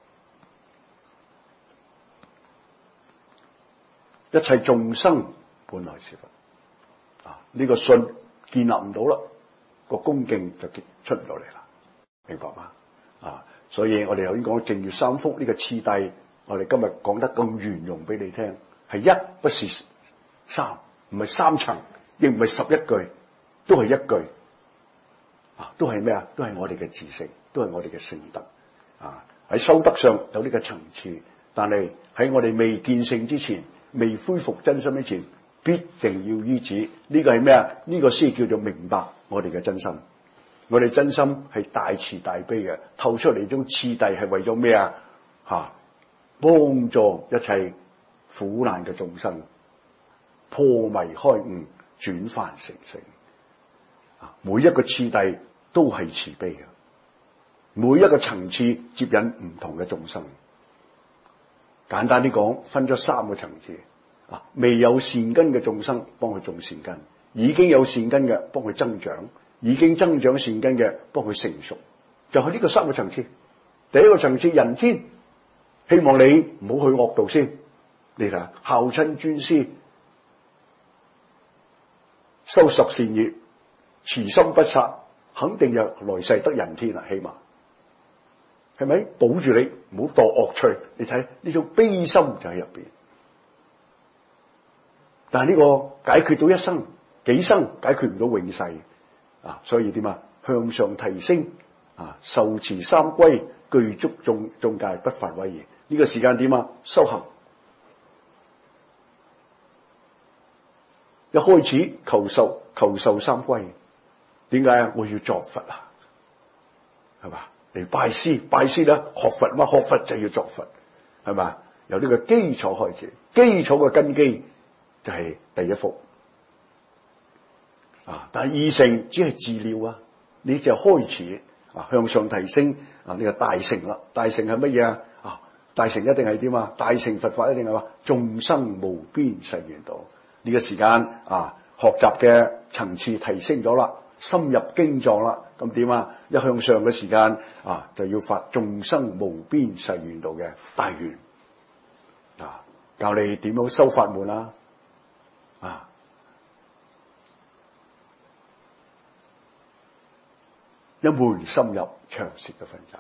一切眾生本來是佛，啊，呢、這個信建立唔到啦，個恭敬就出唔到嚟啦，明白嗎？啊，所以我哋頭先講淨月三福呢個次第，我哋今日講得咁圓融俾你聽，係一不是三，唔係三層，亦唔係十一句。都係一句，啊，都係咩啊？都係我哋嘅自性，都係我哋嘅聖德，啊，喺修德上有呢個層次，但係喺我哋未見性之前，未恢復真心之前，必定要依止。呢個係咩啊？呢個先叫做明白我哋嘅真心。我哋真心係大慈大悲嘅，透出嚟種次第係為咗咩啊？吓，幫助一切苦難嘅眾生破迷開悟，轉凡成聖。每一個次第都係慈悲嘅，每一個層次接引唔同嘅眾生。簡單啲講，分咗三個層次。啊，未有善根嘅眾生幫佢種善根，已經有善根嘅幫佢增長，已經增長善根嘅幫佢成熟，就係呢個三個層次。第一個層次人天，希望你唔好去惡道先，你睇下孝親尊師，修十善業，慈心不殺，肯定有來世得人天啊！起碼係咪保住你唔好墮惡趣？你睇呢種悲心就喺入邊。但係呢個解決到一生幾生，解決唔到永世啊！所以點啊？向上提升啊！受持三歸，具足眾眾戒，不犯威儀。呢個時間點啊？修行。一開始求受求受三歸。點解啊？我要作佛啊，係嘛？嚟拜師，拜師咧學佛嘛，學佛就要作佛，係嘛？由呢個基礎開始，基礎嘅根基就係第一福啊！但係二乘只係治療啊，你就開始啊向上提升啊！呢個大乘啦，大乘係乜嘢啊？啊，大乘一定係點啊？大乘佛法一定係話眾生無邊誓願度。呢個時間啊，學習嘅層次提升咗啦。深入經藏啦，咁點啊？一向上嘅時間啊，就要發眾生無邊誓願度嘅大願啊，教你點樣修法門啦，啊，一門深入長舌嘅分集，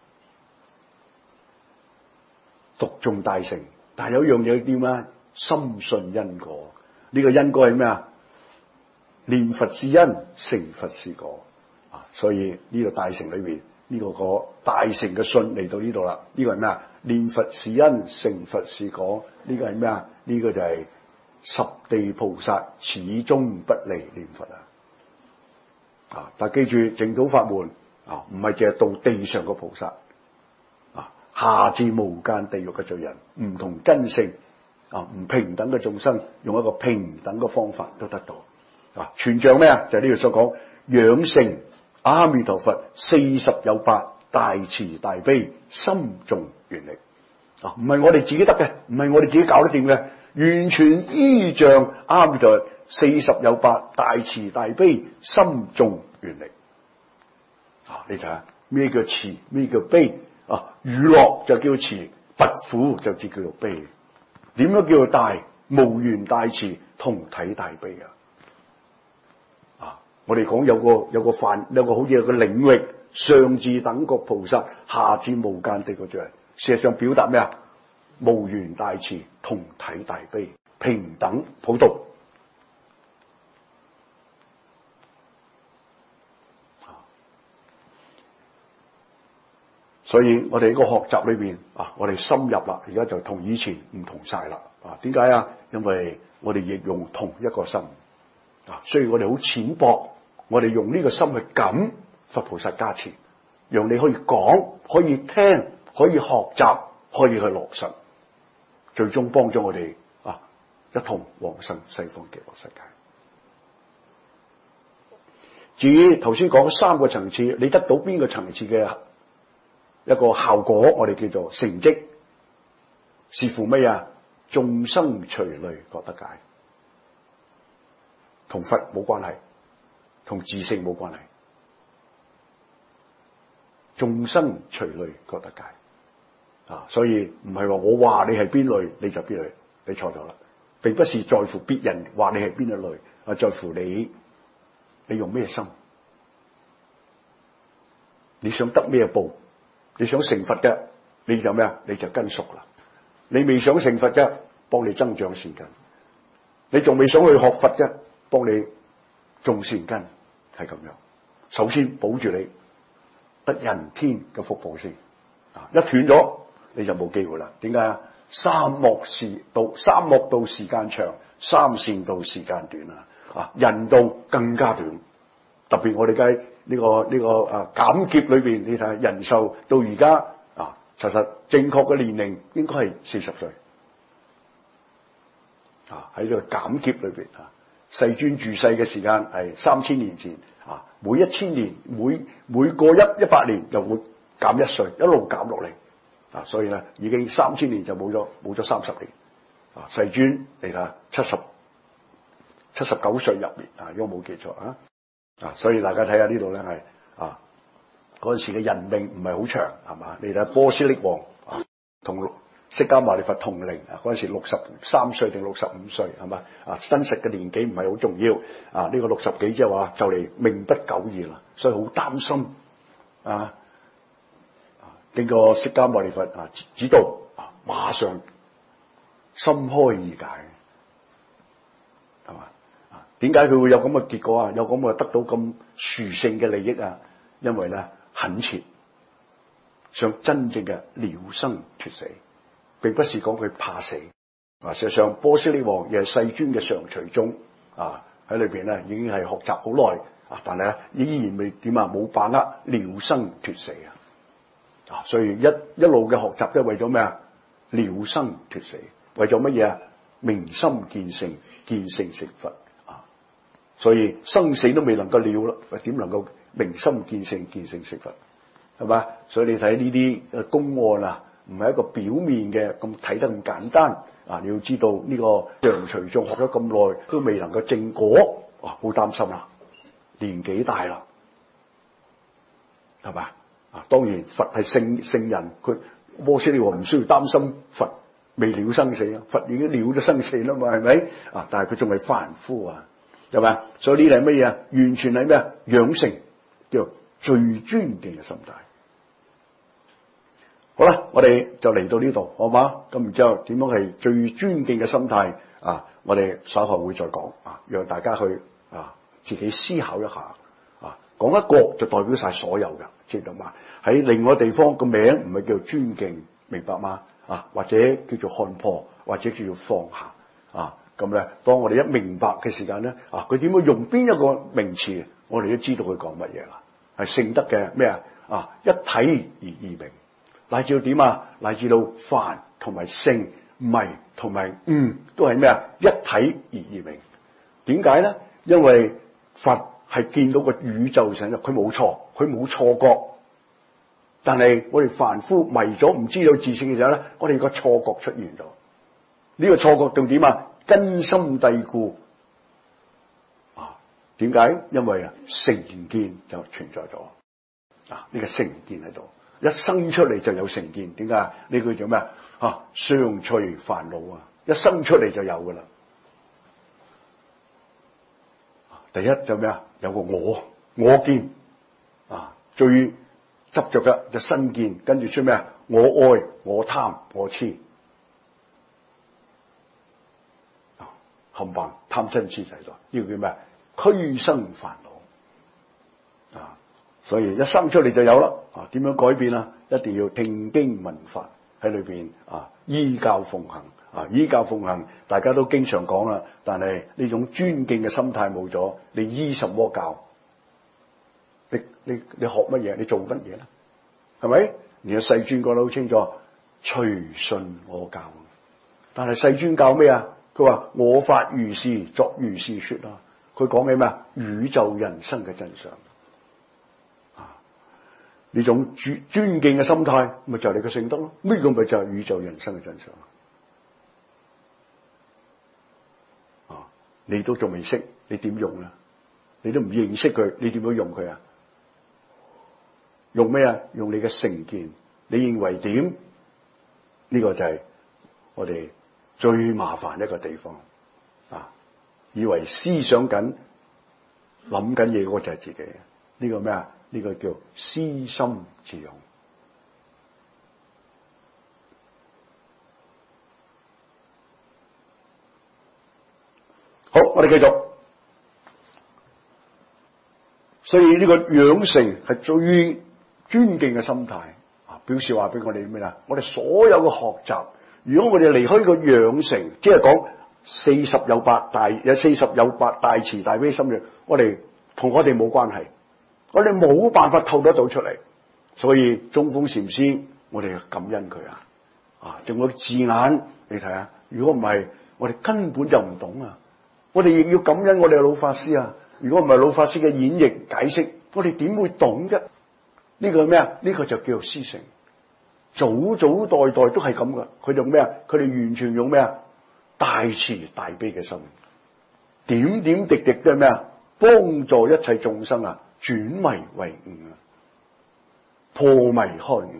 讀誦大乘，但係有一樣嘢點啊？深信因果，呢、這個因果係咩啊？念佛是因，成佛是果啊！所以呢個大乘裏邊呢、這個個大乘嘅信嚟到呢度啦。呢、這個係咩啊？念佛是因，成佛是果。呢、這個係咩啊？呢、這個就係十地菩薩始終不離念佛啊！啊！但係記住淨土法門啊，唔係淨係到地上嘅菩薩啊，下至無間地獄嘅罪人，唔同根性啊，唔平等嘅眾生，用一個平等嘅方法都得到。啊！全像咩啊？就係呢度所講，養成阿彌陀佛四十有八大慈大悲心重願力啊！唔係我哋自己得嘅，唔係我哋自己搞得掂嘅，完全依仗阿彌陀佛四十有八大慈大悲心重願力啊！你睇下咩叫慈，咩叫悲啊？娛樂就叫慈，拔苦就只叫做悲。點樣叫做大？無緣大慈，同體大悲啊！我哋講有個有個範有個好似有個領域， 上至等覺菩薩，下至無間地獄眾生，事實上表達咩啊？無緣大慈，同體大悲，平等普度。所以我哋呢個學習裏邊啊，我哋深入啦，而家就同以前唔同晒啦。啊，點解啊？因為我哋亦用同一個心啊，所以我哋好淺薄，我哋用呢個心去感佛菩薩加持，讓你可以講，可以聽，可以學習，可以去落實，最終幫咗我哋啊一同往生西方極樂世界。至於頭先講三個層次，你得到邊個層次嘅一個效果，我哋叫做成績，視乎咩啊？眾生隨類覺得解，同佛冇關係，同自性冇關係。眾生隨類覺得解啊，所以唔係話我話你係邊類你就邊類，你錯咗啦。並不是在乎別人話你係邊一類，啊，在乎你你用咩心，你想得咩報？你想成佛嘅，你就咩啊？你就跟熟啦。你未想成佛嘅，幫你增長善根；你仲未想去學佛嘅，幫你種善根，係咁樣。首先保住你得人天嘅福報先，啊，一斷咗你就冇機會啦。點解啊？三惡時道，三惡道時間長，三善道時間短啊！啊，人道更加短。特別我哋嘅呢個呢、這個啊減劫裏邊，你睇下人壽到而家啊，其實正確嘅年齡應該係四十歲啊。喺呢個減劫裏邊啊，世尊住世嘅時間係三千年前啊，每一千年每每過一一百年就會減一歲，一路減落嚟啊。所以咧，已經三千年就冇咗冇咗三十年啊。世尊你睇下七十七十九歲入面啊，如果冇記錯啊。啊，所以大家睇下呢度咧係啊，嗰陣時嘅人命唔係好長，係嘛？你睇波斯匿王啊，同釋迦牟尼佛同齡啊，嗰陣時六十三歲定六十五歲，係嘛？啊，真實嘅年紀唔係好重要啊。呢、這個六十幾即係話就嚟命不久矣啦，所以好擔心啊。經過釋迦牟尼佛啊指導啊，馬上心開意解，係嘛？點解佢會有咁嘅結果啊？有咁嘅得到咁殊勝嘅利益啊？因為咧懇切想真正嘅了生脫死，並不是講佢怕死啊。事實上，波斯匿王亦係世尊嘅常隨宗啊，喺裏邊咧已經係學習好耐啊，但係咧依然未點啊，冇把握了生脫死啊！啊，所以一一路嘅學習都係為咗咩啊？了生脫死，為咗乜嘢啊？明心見性，見性成佛。所以生死都未能夠了啦，點能夠明心見性、見性成佛？係嘛？所以你睇呢啲誒公案啊，唔係一個表面嘅咁睇得咁簡單啊！你要知道呢個常隨眾學咗咁耐都未能夠正果，哇！好擔心啦，年紀大啦，係嘛？啊，當然佛係聖聖人，佢波斯匿王唔需要擔心佛未了生死啊，佛已經了咗生死啦嘛，係咪？啊，但係佢仲係凡夫啊。係咪？所以呢啲係乜嘢啊？完全係咩啊？養成叫最尊敬嘅心態。好啦，我哋就嚟到呢度，好嘛？咁然之後點樣係最尊敬嘅心態啊？我哋稍後會再講啊，讓大家去啊自己思考一下啊。講一個就代表晒所有嘅，知道嘛？喺另外地方個名唔係叫尊敬，明白嗎？啊，或者叫做看破，或者叫做放下啊。咁咧，當我哋一明白嘅時間咧，啊，佢點樣用邊一個名詞，我哋都知道佢講乜嘢啦。係聖德嘅咩啊？啊，一體而異明，乃至到點啊？乃至到凡同埋聖、迷同埋悟都係咩啊？一體而異明。點解咧？因為佛係見到個宇宙上，佢冇錯，佢冇錯覺。但係我哋凡夫迷咗，唔知道自性嘅時候咧，我哋個錯覺出現咗。呢個錯覺到點啊？根深蒂固啊！點解？因為啊，成見就存在咗啊！呢個成見喺度，一生出嚟就有成見。點解？呢句叫咩啊？啊，相隨煩惱啊！一生出嚟就有噶啦。第一就咩啊？有個我我見啊，最執着嘅就身見，跟住出咩啊？我愛、我貪、我痴，冚唪貪嗔痴就係呢個叫咩啊？俱生煩惱啊！所以一生出嚟就有啦啊！點樣改變啊？一定要聽經聞法喺裏邊啊，依教奉行啊！依教奉行，大家都經常講啦。但係呢種尊敬嘅心態冇咗，你依什麼教？你你你學乜嘢？你做乜嘢咧？係咪？連世尊講得好清楚，隨順我教。但係世尊教咩啊？佢話我法如是，作如是說啦。佢講嘅咩啊？宇宙人生嘅真相啊！呢種尊尊敬嘅心態，咪就係你嘅聖德咯。呢個咪就係宇宙人生嘅真相啊！你都仲未識，你點用啊？你都唔認識佢，你點樣用佢啊？用咩啊？用你嘅成見，你認為點？呢個就係我哋最麻煩一個地方啊！以為思想緊、諗緊嘢嗰個就係自己，呢個咩啊？呢個叫私心自用。好，我哋繼續。所以呢個養成係最尊敬嘅心態啊，表示話俾我哋咩啦？我哋所有嘅學習，如果我哋離開呢個養成，即係講四十有八大，有四十有八大慈大悲心嘅，我哋同我哋冇關係，我哋冇辦法透得到出嚟。所以中峰禪師，我哋感恩佢啊！啊，用個字眼你睇下，如果唔係，我哋根本就唔懂啊！我哋亦要感恩我哋嘅老法師啊！如果唔係老法師嘅演繹解釋，我哋點會懂啫？呢個係咩啊？呢個就叫做師承，祖祖代代都係咁噶。佢用咩啊？佢哋完全用咩啊？大慈大悲嘅心，點點滴滴都係咩啊？幫助一切眾生啊，轉迷為悟啊，破迷開悟，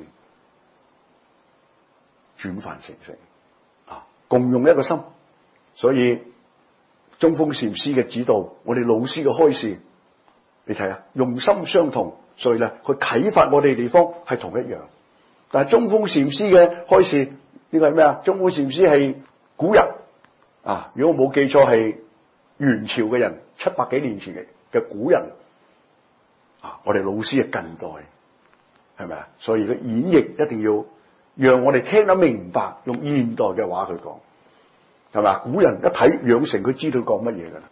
轉凡成聖啊，共用一個心。所以中峰禪師嘅指導，我哋老師嘅開示，你睇下，用心相同，所以咧，佢啟發我哋嘅地方係同一樣。但係中峰禪師嘅開示，呢個係咩啊？中峰禪師係古人啊，如果我冇記錯係元朝嘅人，七百幾年前嘅嘅古人啊。我哋老師係近代，係咪啊？所以個演繹一定要讓我哋聽得明白，用現代嘅話去講。係嘛？古人一睇養成，佢知道講乜嘢噶啦。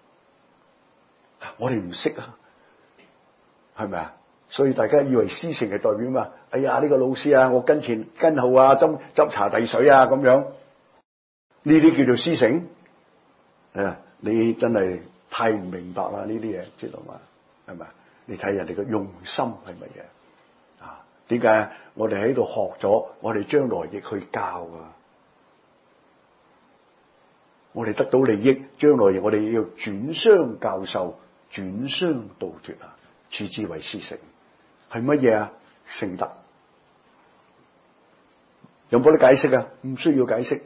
我哋唔識啊，係咪啊？所以大家以為師承係代表嘛？哎呀，呢個老師啊，我跟前跟後啊，斟斟茶遞水啊，咁樣呢啲叫做師承。誒，你真係太唔明白啦！呢啲嘢知道嘛？係咪？你睇人哋嘅用心係乜嘢啊？點解我哋喺度學咗，我哋將來亦去教啊？我哋得到利益，將來我哋要轉相教授、轉相導脫啊，處之為師承，係乜嘢啊？聖德。有冇得解釋啊？唔需要解釋，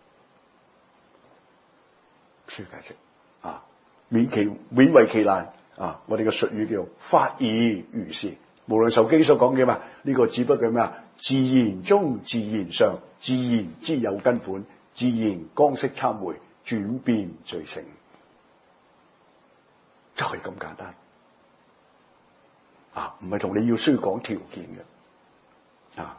唔需要解釋啊！勉其勉為其難啊！我哋嘅術語叫法爾如是。無量壽經所講嘅嘛，呢、這個只不過咩啊？自然中、自然上、自然之有根本、自然光色參會。轉變罪成，就係咁簡單啊！唔係同你要需要講條件嘅啊。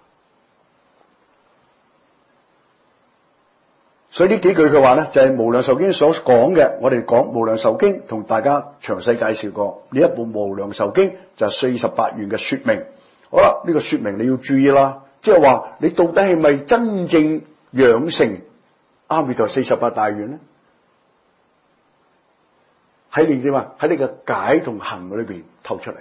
所以呢幾句嘅話咧，就係、是、無量壽經所講嘅。我哋講無量壽經，同大家詳細介紹過呢一部無量壽經，就係四十八願嘅說明。好啦，呢、這個說明你要注意啦，即係話你到底係咪真正養成阿彌陀四十八大願咧？喺你點啊？喺你嘅解同行裏邊透出嚟。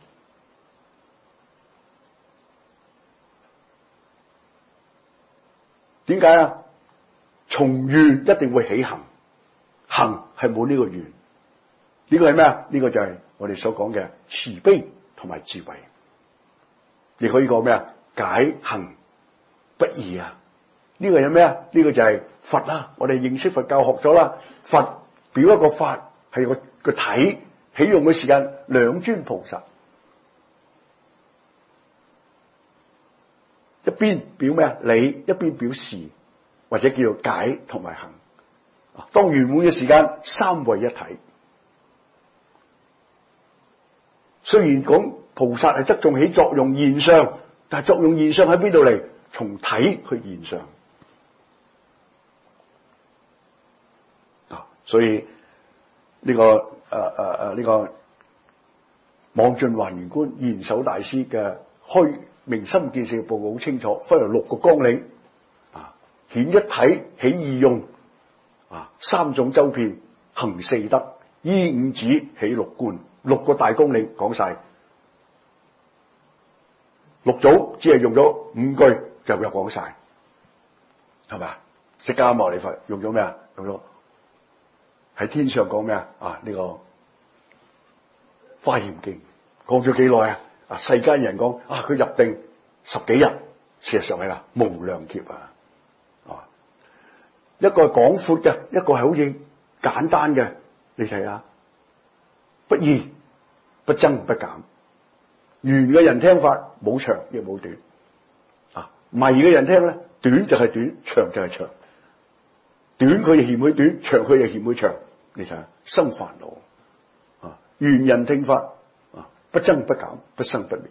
點解啊？從願一定會起行，行係冇呢個願。呢、這個係咩啊？呢、這個就係我哋所講嘅慈悲同埋智慧。你可以講咩啊？解行不二啊！呢、這個係咩啊？呢、這個就係佛啦。我哋認識佛教學咗啦，佛表一個法係個個體起用嘅時間，兩尊菩薩邊表咩啊？理，一邊表事，或者叫做解同埋行。當圓滿嘅時間，三位一體。雖然講菩薩係側重起作用現相，但係作用現相喺邊度嚟？從體去現相。啊，所以呢、這個誒誒誒呢個妄盡還原觀賢首大師嘅開明心見性嘅報告好清楚，分為六個綱領。啊，顯一體，起二用。啊，三種周遍，行四德，依五指，起六觀，六個大綱領講晒。六祖只係用咗五句就又講晒，係咪？釋迦牟尼佛用咗咩啊？用咗喺天上講咩啊？啊，呢、這個華嚴經講咗幾耐啊？啊，世間人講啊，佢入定十幾日，事實上係啦，無量劫啊！一個係廣闊嘅，一個係好似簡單嘅。你睇下，不異不增不減。圓嘅人聽法冇長亦冇短，啊，迷嘅人聽咧，短就係短，長就係長。短佢亦嫌佢短，長佢亦嫌佢長。你睇下，生煩惱啊！圓人聽法啊，不增不減，不生不滅。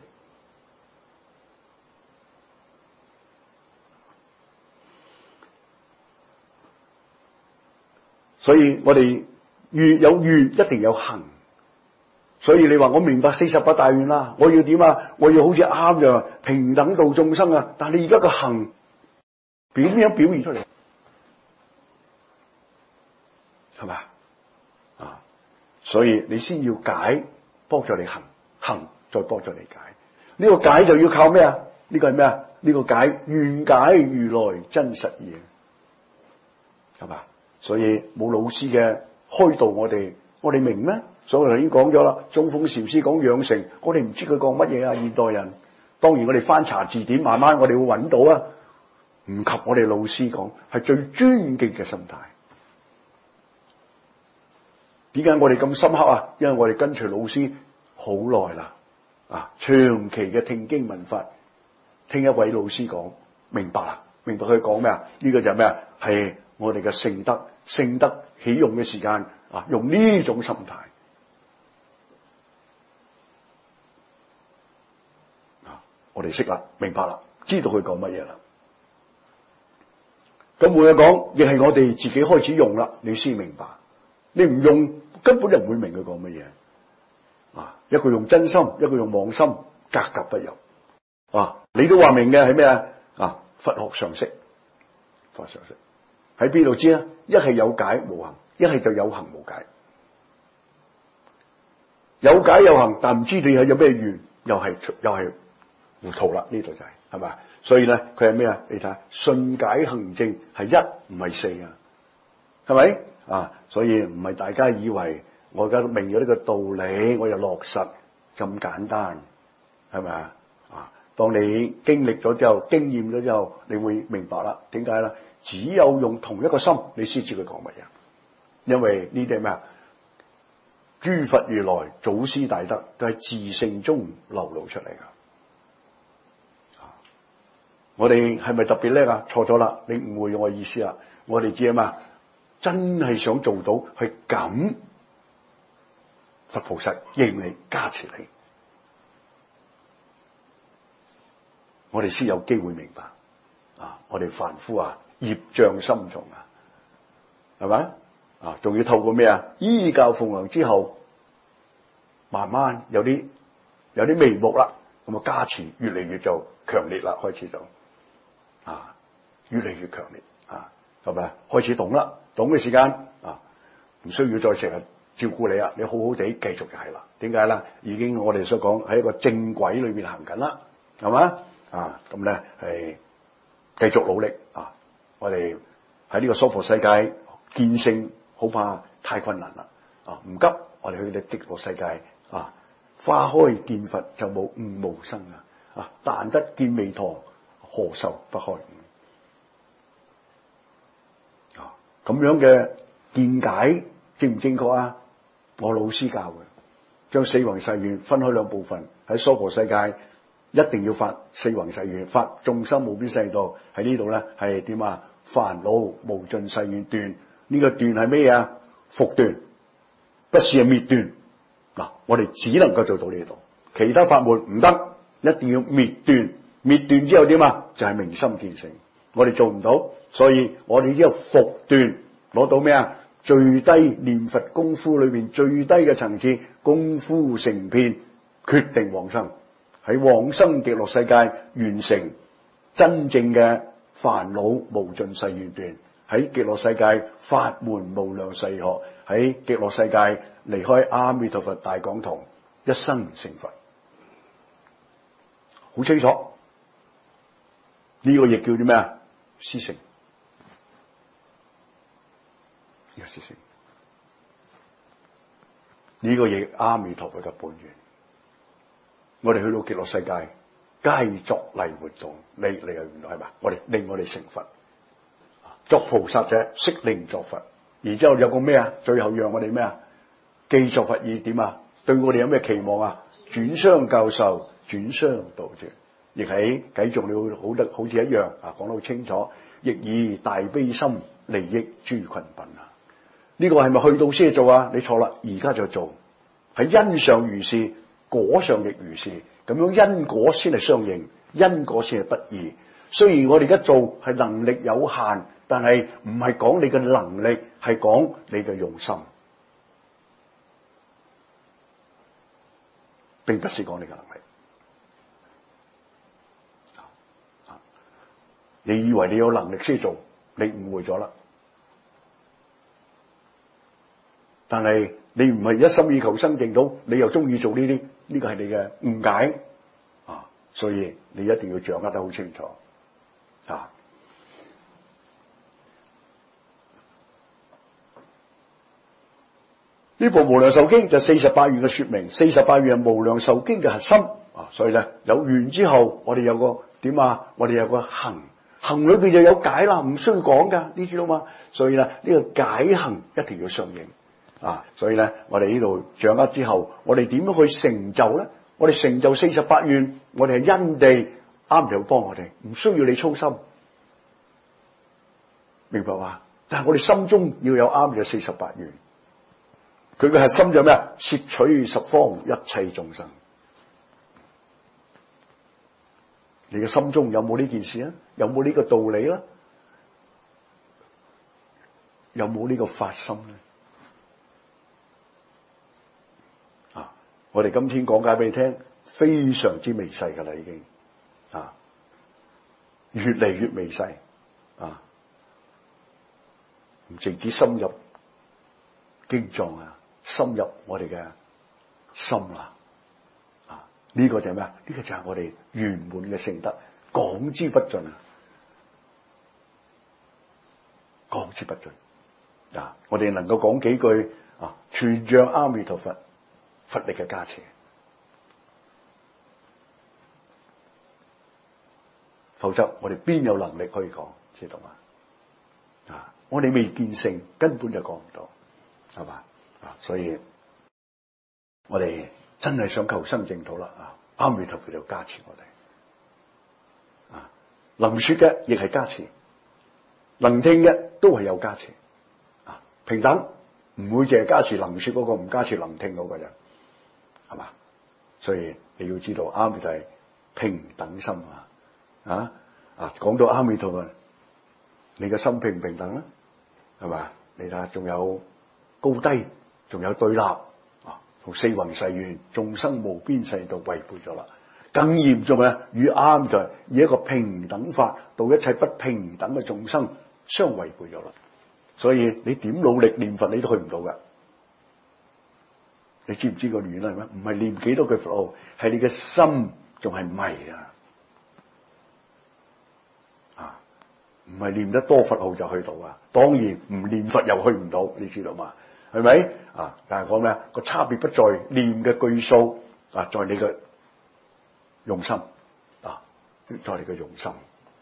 所以我哋越有願，一定有行。所以你話我明白四十八大願啦，我要點啊？我要好似啱嘅平等度眾生啊！但係你而家個行點樣表現出嚟？係咪啊？所以你先要解，幫助你行，行再幫助你解。呢、這個解就要靠咩啊？呢、這個係咩啊？呢、這個解願解如來真實義，係嘛？所以冇老師嘅開導我哋，我哋明咩？所以我頭先講咗啦，中峰禪師講養成，我哋唔知佢講乜嘢啊！現代人當然我哋翻查字典，慢慢我哋會揾到啊，唔及我哋老師講，係最尊敬嘅心態。點解我哋咁深刻啊？因為我哋跟隨老師好耐啦，啊，長期嘅聽經聞法，聽一位老師講，明白啦，明白佢講咩啊？呢個就係咩啊？係我哋嘅聖德，聖德起用嘅時間啊，用呢種心態啊，我哋識啦，明白啦，知道佢講乜嘢啦。咁換句講，亦係我哋自己開始用啦，你先明白。你唔用，根本就唔會明佢講乜嘢啊！一個用真心，一個用妄心，格格不入啊！你都話明嘅係咩啊？啊，佛學常識，佛學常識。喺邊度知啊？一係有解無行，一係就有行無解。有解有行，但唔知你係有咩緣，又係又係糊塗啦。呢度就係係咪？所以咧，佢係咩啊？你睇下，順解行證係一唔係四啊，係咪啊？所以唔係大家以為我而家明咗呢個道理，我又落實咁簡單，係咪啊？啊，當你經歷咗之後，經驗咗之後，你會明白啦。點解咧？只有用同一個心，你先知佢講乜嘢。因為呢啲係咩啊？諸佛如來祖師大德都係自性中流露出嚟噶。啊，我哋係咪特別叻啊？錯咗啦，你誤會我意思啦。我哋知啊嘛，真係想做到去感佛菩薩應你加持你，我哋先有機會明白。啊，我哋凡夫啊，業障深重啊，係咪啊？仲要透過咩啊？依教奉行之後，慢慢有啲有啲眉目啦，咁啊加持越嚟越就強烈啦，開始就啊越嚟越強烈啊，係咪？開始懂啦，懂嘅時間啊，唔需要再成日照顧你啦，你好好地繼續就係啦。點解咧？已經我哋所講喺一個正軌裏邊行緊啦，係嘛啊？咁咧係繼續努力啊！我哋喺呢個娑婆世界見性，好怕太困難啦啊！唔急，我哋去到極樂世界啊，花開見佛就冇悟無生啊！啊，但得見彌陀，何愁不開啊！咁樣嘅見解正唔正確啊？我老師教嘅，將四弘誓願分開兩部分，喺娑婆世界一定要發四弘誓願，發眾生無邊誓願喺呢度咧係點啊？煩惱無盡誓願斷，呢、這個斷係咩啊？復斷，不是係滅斷。嗱，我哋只能夠做到呢度，其他法門唔得，一定要滅斷。滅斷之後點啊？就係、是、明心見性，我哋做唔到，所以我哋只有復斷，攞到咩啊？最低念佛功夫裏邊最低嘅層次，功夫成片，決定往生，喺往生極樂世界完成真正嘅煩惱無盡誓願斷，喺極樂世界法門無量誓學，喺極樂世界離開阿彌陀佛大講堂，一生成佛，好清楚。呢、這個亦叫做咩啊？師承，呢個師承，呢、這個亦阿彌陀佛嘅本願。我哋去到極樂世界，皆作禮活動，你你係原來係嘛？我哋令我哋成佛，作菩薩者悉令作佛。然之後有個咩啊？最後讓我哋咩啊？既作佛意點啊？對我哋有咩期望啊？轉相教授，轉相導脫。亦喺繼續你好得好似一樣啊，講得好清楚，亦以大悲心利益諸群品啊！呢、這個係咪去到先做啊？你錯啦，而家就做。喺因上如是，果上亦如是，咁樣因果先係相應，因果先係不二。雖然我哋而家做係能力有限，但係唔係講你嘅能力，係講你嘅用心，並不是講你嘅能力。你以為你有能力先做，你誤會咗啦。但係你唔係一心以求生淨土，你又中意做呢啲，呢個係你嘅誤解啊！所以你一定要掌握得好清楚啊！呢部《無量壽經》就四十八願嘅說明，四十八願係無量壽經嘅核心啊！所以咧有願之後，我哋有個點啊？我哋有個行。行裏邊就有解啦，唔需要講噶，你知道嘛？所以咧，呢個解行一定要相應啊！所以咧，我哋呢度掌握之後，我哋點樣去成就咧？我哋成就四十八願，我哋係因地啱就幫我哋，唔需要你操心，明白嘛？但係我哋心中要有啱嘅四十八願，佢嘅核心就咩啊？攝取十方一切眾生。你嘅心中有冇呢件事啊？有冇呢個道理啦？有冇呢個發心咧？啊！我哋今天講解俾你聽，非常之微細噶啦，已經啊，越嚟越微細啊！唔淨止深入經藏啊，深入我哋嘅心啦。呢個就係咩啊？呢個就係我哋圓滿嘅聖德，講之不盡啊！講之不盡啊！我哋能夠講幾句啊，全仗阿彌陀佛佛力嘅加持，否則我哋邊有能力可以講？知道嘛？啊！我哋未見性，根本就講唔到，係嘛？啊！所以我哋真係想求生淨土啦！啊，阿彌陀佛就加持我哋，啊，能說嘅亦係加持，能聽嘅都係有加持，啊，平等，唔會淨係加持能說嗰個，唔加持能聽嗰個人，係嘛？所以你要知道，阿彌陀係平等心啊，啊啊，講到阿彌陀佛，你嘅心平唔平等啦？係嘛？你睇下，仲有高低，仲有對立。同四弘誓願、眾生無邊誓道違背咗啦，更嚴重嘅與阿彌陀以一個平等法度一切不平等嘅眾生相違背咗啦。所以你點努力念佛，你都去唔到噶。你知唔知個原因係咩？唔係念幾多句佛號，係你嘅心仲係迷啊！啊，唔係念得多佛號就去到啊。當然唔念佛又去唔到，你知道嘛？係咪啊？但係講咩啊？個差別不在念嘅句數啊，在你嘅用心啊，在你嘅用心。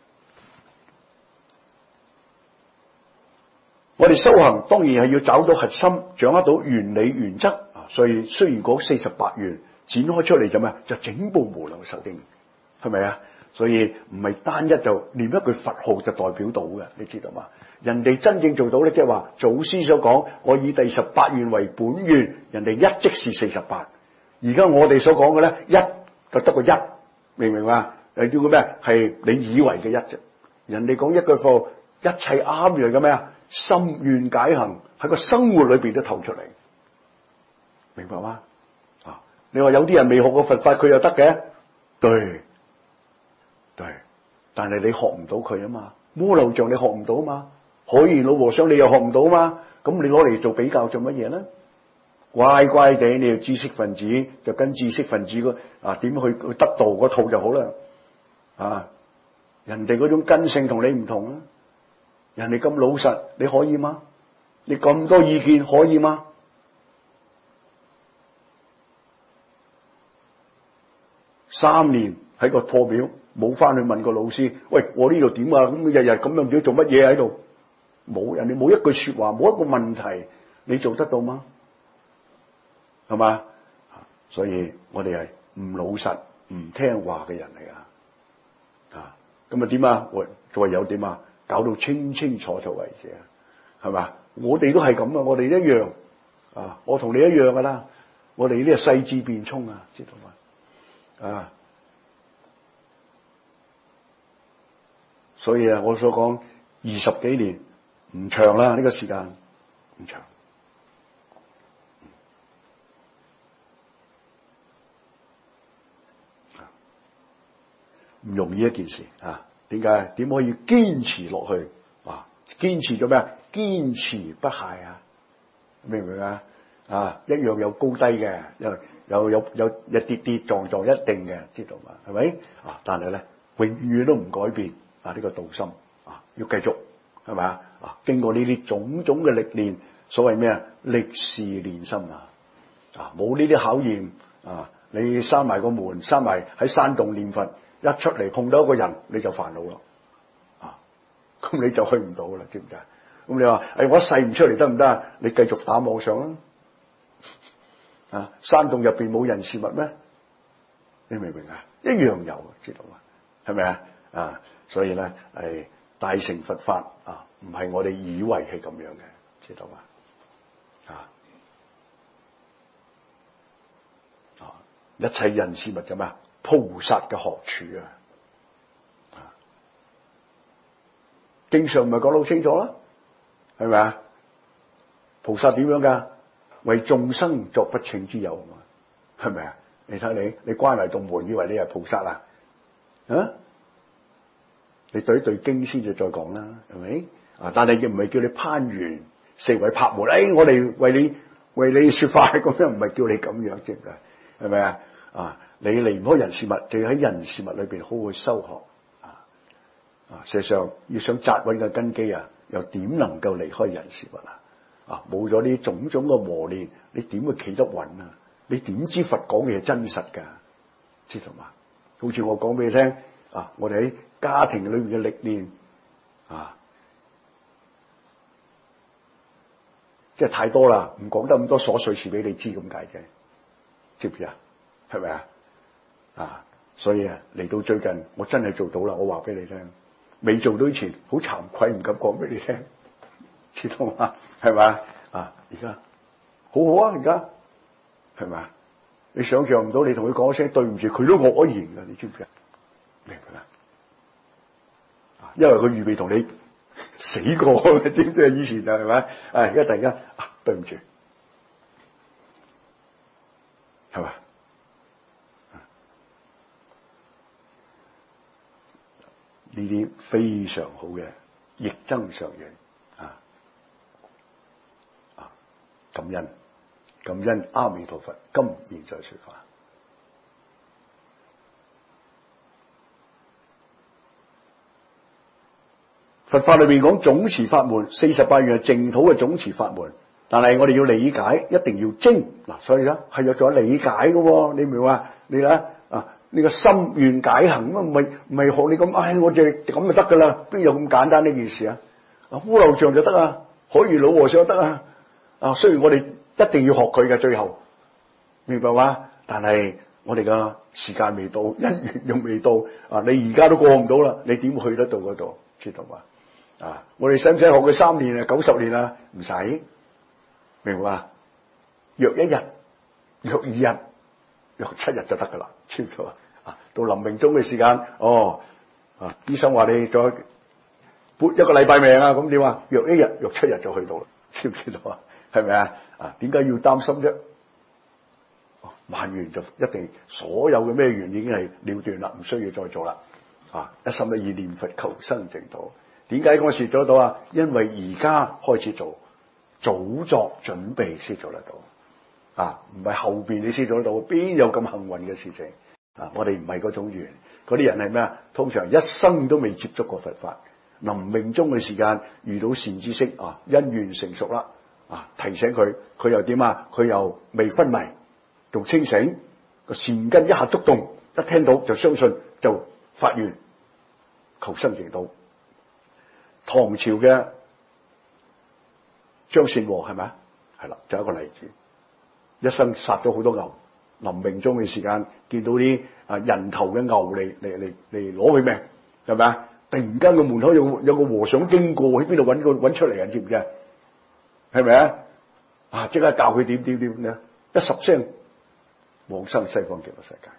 我哋修行當然係要找到核心，掌握到原理原則啊。所以雖然嗰四十八願展開出嚟就咩，就整部無量壽經係咪啊？所以唔係單一就念一句佛號就代表到嘅，你知道嘛？人哋真正做到咧，即係話祖師所講，我以第十八願為本願，人哋一即是四十八。而家我哋所講嘅咧，一就得個一，明唔明啊？誒叫個咩？係你以為嘅一啫。人哋講一句課，一切啱嚟嘅咩啊？心願解行喺個生活裏邊都透出嚟，明白嗎？啊！你話有啲人未學過佛法，佢又得嘅，對對，但係你學唔到佢啊嘛。摩羅像你學唔到啊嘛，海賢老和尚你又學唔到啊嘛，咁你攞嚟做比較做乜嘢咧？乖乖地你要知識分子就跟知識分子個啊點去去得道嗰套就好啦。啊，人哋嗰種根性同你唔同啊，人哋咁老實你可以嗎？你咁多意見可以嗎？三年喺個破廟冇翻去問個老師，喂，我呢度點啊？咁日日咁樣叫做乜嘢喺度？冇，人哋冇一句說話，冇一個問題，你做得到嗎？係嘛？所以我哋係唔老實、唔聽話嘅人嚟噶。啊，咁啊點啊？喂，再有點啊？搞到清清楚楚為止啊，係嘛？我哋都係咁啊，我哋一樣啊，我同你一樣噶啦。我哋呢個細緻變聰啊，知道嘛？啊，所以啊，我所講二十幾年唔長啦，呢個時間唔長。唔容易一件事啊！點解？點可以堅持落去？啊，堅持咗咩啊？堅持不懈啊！明唔明啊？啊，一樣有高低嘅，有有有有一跌跌撞撞，一定嘅，知道嘛？係咪？啊，但係咧，永遠都唔改變啊！呢個道心啊，要繼續係咪啊？啊，經過呢啲種種嘅歷練，所謂咩啊？歷事練心啊！啊，冇呢啲考驗啊，你閂埋個門，閂埋喺山洞念佛。一出嚟碰到一個人你就煩惱咯，啊，咁你就去唔到啦，知唔知啊？咁你話，誒、哎，我一世唔出嚟得唔得啊？你繼續打妄想啦，啊，山洞入邊冇人事物咩？你明唔明啊？一樣有，知道嘛？係咪啊？啊，所以咧，係大乘佛法啊，唔係我哋以為係咁樣嘅，知道嘛？啊，啊，一切人事物咁啊。菩薩嘅學處啊，經常唔係講得好清楚啦，係咪啊？菩薩點樣噶？為眾生作不請之友啊嘛，係咪啊？你睇你，你關埋道門，以為你係菩薩啊？啊？你對一對經先至再講啦，係咪？啊！但係亦唔係叫你攀緣四圍拍門，誒、哎，我哋為你為你說法咁樣，唔係叫你咁樣啫，係咪啊？啊！你離唔開人事物，就要喺人事物裏邊好好修學啊！啊，事實上要想扎穩嘅根基啊，又點能夠離開人事物啊？啊，冇咗呢種種嘅磨練，你點會企得穩啊？你點知佛講嘅係真實噶？知道嘛？好似我講俾你聽啊，我哋喺家庭裏面嘅歷練啊，即係太多啦，唔講得咁多瑣碎事俾你知咁解啫，知唔知啊？係咪啊？啊，所以啊，嚟到最近，我真係做到啦！我話俾你聽，未做到之前，好慚愧，唔敢講俾你聽，知道嘛？係咪啊？而家好好啊！而家係咪啊？你想象唔到，你同佢講聲對唔住，佢都愕然噶，你知唔知啊？明唔明啊？因為佢預備同你死過，知唔知啊？以前就係咪？啊，而家突然間啊，對唔住，係咪？呢啲非常好嘅逆增上緣啊！啊，感恩感恩阿彌陀佛，今現在說法。佛法裏邊講總持法門，四十八願係淨土嘅總持法門，但係我哋要理解，一定要精嗱，所以咧係有咗理解嘅，你明唔明啊？你睇啊！呢個心願解行啊，唔係唔係學你咁，唉，我哋咁就得噶啦，邊有咁簡單呢件事啊？啊，烏樓像就得啊，海賢老和尚得啊，啊，雖然我哋一定要學佢嘅，最後明白嗎？但係我哋嘅時間未到，姻緣又未到啊！你而家都過唔到啦，你點去得到嗰度？知道嘛？啊！我哋使唔使學佢三年啊？九十年啊？唔使，明白嘛？約一日，約二日，約七日就得噶啦，知唔知啊？啊！到臨命終嘅時間，哦，啊！醫生話你再撥一個禮拜命啊，咁點啊？約一日，約七日就去到啦，知唔知道啊？係咪啊？啊！點解要擔心啫？萬緣就一定所有嘅咩緣已經係了斷啦，唔需要再做啦。啊！一心一意念佛求生淨土。點解嗰時做得到啊？因為而家開始做，早作準備先做得到。啊！唔係後邊你先做得到，邊有咁幸運嘅事情？啊！我哋唔係嗰種緣，嗰啲人係咩啊？通常一生都未接觸過佛法，臨命終嘅時間遇到善知識啊，因緣成熟啦，啊提醒佢，佢又點啊？佢又未昏迷。仲清醒，個善根一下觸動，一聽到就相信，就發願求生淨土。唐朝嘅張善和係咪啊？係啦，就一個例子，一生殺咗好多牛，臨命終嘅時間見到啲啊人頭嘅牛嚟嚟嚟嚟攞佢命，係咪啊？突然間個門口有有個和尚經過，喺邊度揾個揾出嚟啊？知唔知啊？係咪啊？啊！即刻教佢點點點咧，一十聲。往生西方極樂世界，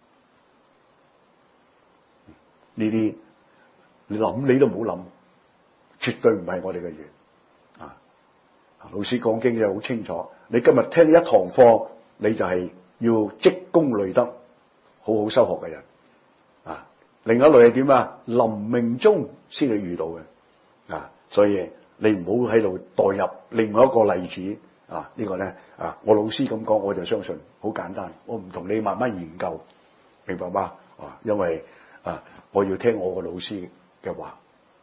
呢啲你諗你都唔好諗，絕對唔係我哋嘅緣啊！老師講經就好清楚，你今日聽一堂課，你就係要積功累德，好好修學嘅人啊！另一類係點啊？臨命終先至遇到嘅啊！所以你唔好喺度代入另外一個例子。啊！這個、呢個咧啊，我老師咁講，我就相信好簡單。我唔同你慢慢研究，明白嗎？啊，因為啊，我要聽我個老師嘅話，